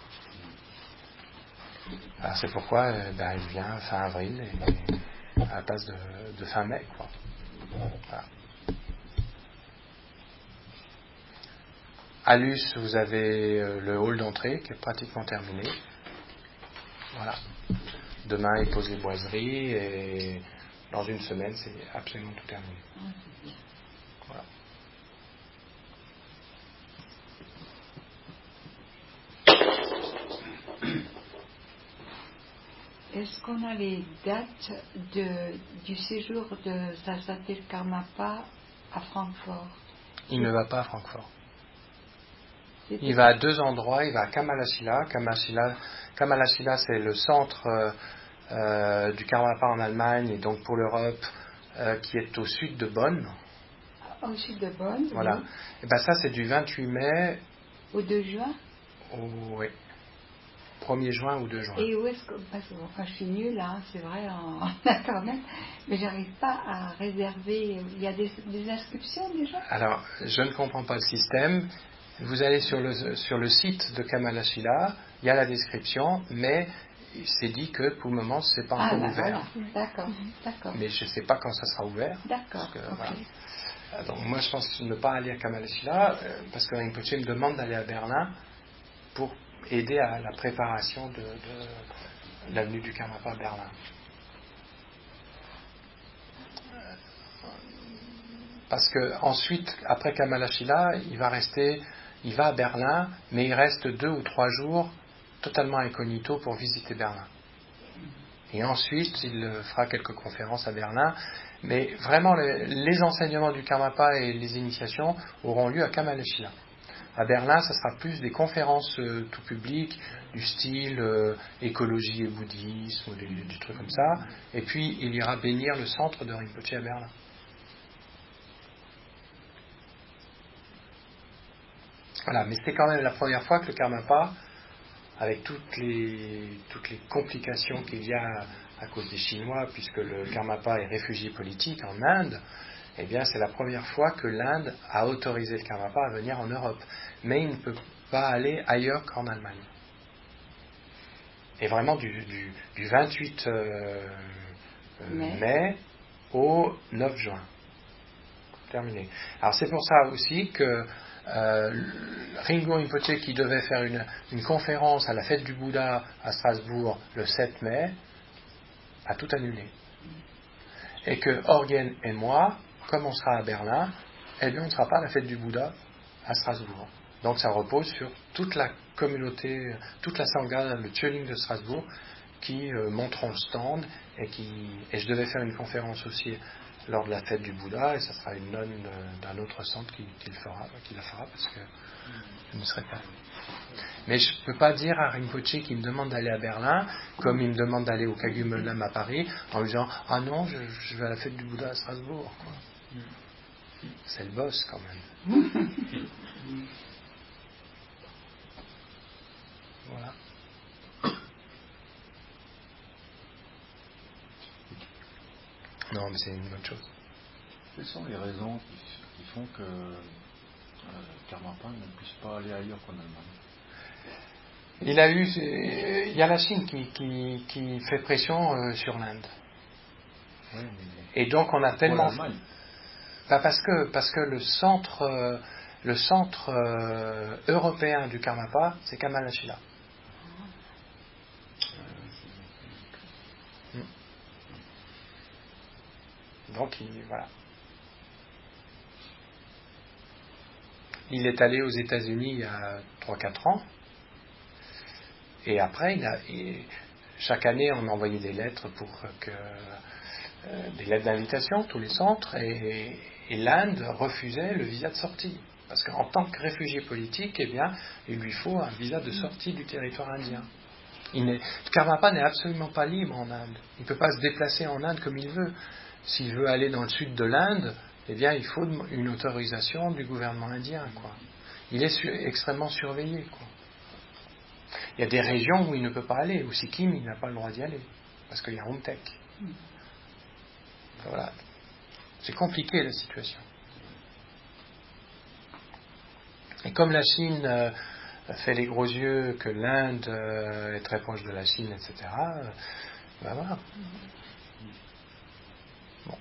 Alors c'est pourquoi euh, ben, il vient fin avril et, et à la place de, de fin mai, quoi. Voilà. À Luce, vous avez euh, le hall d'entrée qui est pratiquement terminé. Voilà. Demain, ils posent les boiseries et dans une semaine, c'est absolument tout terminé. Voilà. Est-ce qu'on a les dates de, du séjour de Sasatil Karmapa à Francfort? Il ne va pas à Francfort. Il va à deux endroits. Il va à Kamalashila. Kamalashila, Kamalashila c'est le centre euh, euh, du Karmapa en Allemagne et donc pour l'Europe, euh, qui est au sud de Bonn. Au sud de Bonn. Voilà. Oui. Et ben ça, c'est du vingt-huit mai Au deux juin. au oui, premier juin ou deux juin. Et où est-ce que. Parce que enfin, je suis nulle, hein, c'est vrai, en internet, mais j'arrive pas à réserver. Il y a des, des inscriptions déjà? Alors, je ne comprends pas le système. Vous allez sur le, sur le site de Kamalashila, il y a la description, mais c'est dit que pour le moment, c'est pas Ah, encore ben ouvert. voilà, d'accord, d'accord. Mais je ne sais pas quand ça sera ouvert. D'accord, parce que, ok. voilà. Donc, moi, je pense ne pas aller à Kamalashila, euh, parce que Rinpoche me demande d'aller à Berlin pour aider à la préparation de, de l'avenue du Karmapa à Berlin. Parce que ensuite, après Kamalashila, il va rester, il va à Berlin, mais il reste deux ou trois jours totalement incognito pour visiter Berlin. Et ensuite, il fera quelques conférences à Berlin, mais vraiment les, les enseignements du Karmapa et les initiations auront lieu à Kamalashila. À Berlin, ça sera plus des conférences euh, tout public, du style euh, écologie et bouddhisme, ou des, des trucs comme ça. Et puis, il ira bénir le centre de Rinpoche à Berlin. Voilà, mais c'est quand même la première fois que le Karmapa, avec toutes les, toutes les complications qu'il y a à cause des Chinois, puisque le Karmapa est réfugié politique en Inde, eh bien c'est la première fois que l'Inde a autorisé le Karmapa à venir en Europe. Mais il ne peut pas aller ailleurs qu'en Allemagne. Et vraiment du, du, du vingt-huit euh, mai. mai au neuf juin. Terminé. Alors c'est pour ça aussi que euh, Ringo Rinpoche, qui devait faire une, une conférence à la fête du Bouddha à Strasbourg le sept mai, a tout annulé. Et que Orgen et moi, comme on sera à Berlin, eh bien on ne sera pas à la fête du Bouddha à Strasbourg. Donc ça repose sur toute la communauté, toute la sangha, le Tjöling de Strasbourg, qui euh, monteront le stand, et, qui, et je devais faire une conférence aussi lors de la fête du Bouddha, et ça sera une nonne d'un autre centre qui, qui, le fera, qui la fera, parce que je ne serai pas. Mais je ne peux pas dire à Rinpoche qui me demande d'aller à Berlin, comme il me demande d'aller au Kagumelam à Paris, en lui disant « Ah non, je, je vais à la fête du Bouddha à Strasbourg. » C'est le boss quand même. Voilà. Non, mais c'est une bonne chose. Quelles sont les raisons qui, qui font que euh, Karmapa ne puisse pas aller ailleurs qu'en Allemagne? Il a eu, il y a la Chine qui, qui, qui fait pression euh, sur l'Inde. Oui, et donc on a tellement. Bah parce que parce que le centre euh, le centre euh, européen du Karmapa, c'est Kamalashila. Donc il, voilà. Il est allé aux États-Unis il y a trois quatre ans. Et après, il a, il, chaque année, on envoyait des lettres pour que euh, des lettres d'invitation, tous les centres, et, et l'Inde refusait le visa de sortie. Parce qu'en tant que réfugié politique, eh bien, il lui faut un visa de sortie du territoire indien. Il n'est, Karmapa n'est absolument pas libre en Inde. Il ne peut pas se déplacer en Inde comme il veut. S'il veut aller dans le sud de l'Inde, eh bien, il faut une autorisation du gouvernement indien, quoi. Il est su- extrêmement surveillé, quoi. Il y a des régions où il ne peut pas aller. Au Sikkim, il n'a pas le droit d'y aller. Parce qu'il y a Rumtek. Voilà. C'est compliqué, la situation. Et comme la Chine euh, fait les gros yeux, que l'Inde euh, est très proche de la Chine, et cetera, euh, ben voilà. Bon.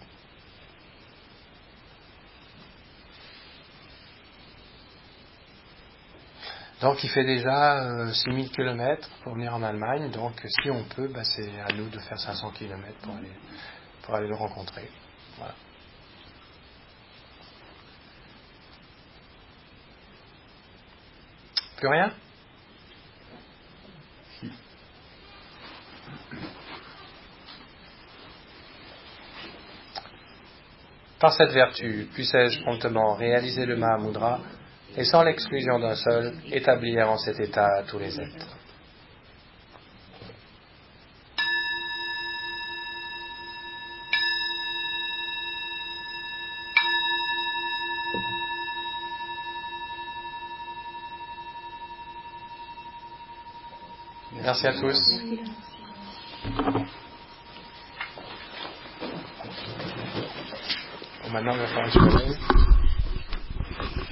Donc il fait déjà euh, six mille kilomètres pour venir en Allemagne, donc si on peut, bah, c'est à nous de faire cinq cents kilomètres pour aller, pour aller le rencontrer. Voilà. Plus rien ? Par cette vertu, puissais-je promptement réaliser le Mahamudra et sans l'exclusion d'un seul, établir en cet état tous les êtres. Merci à tous. Bon, maintenant, il va falloir que je me lève.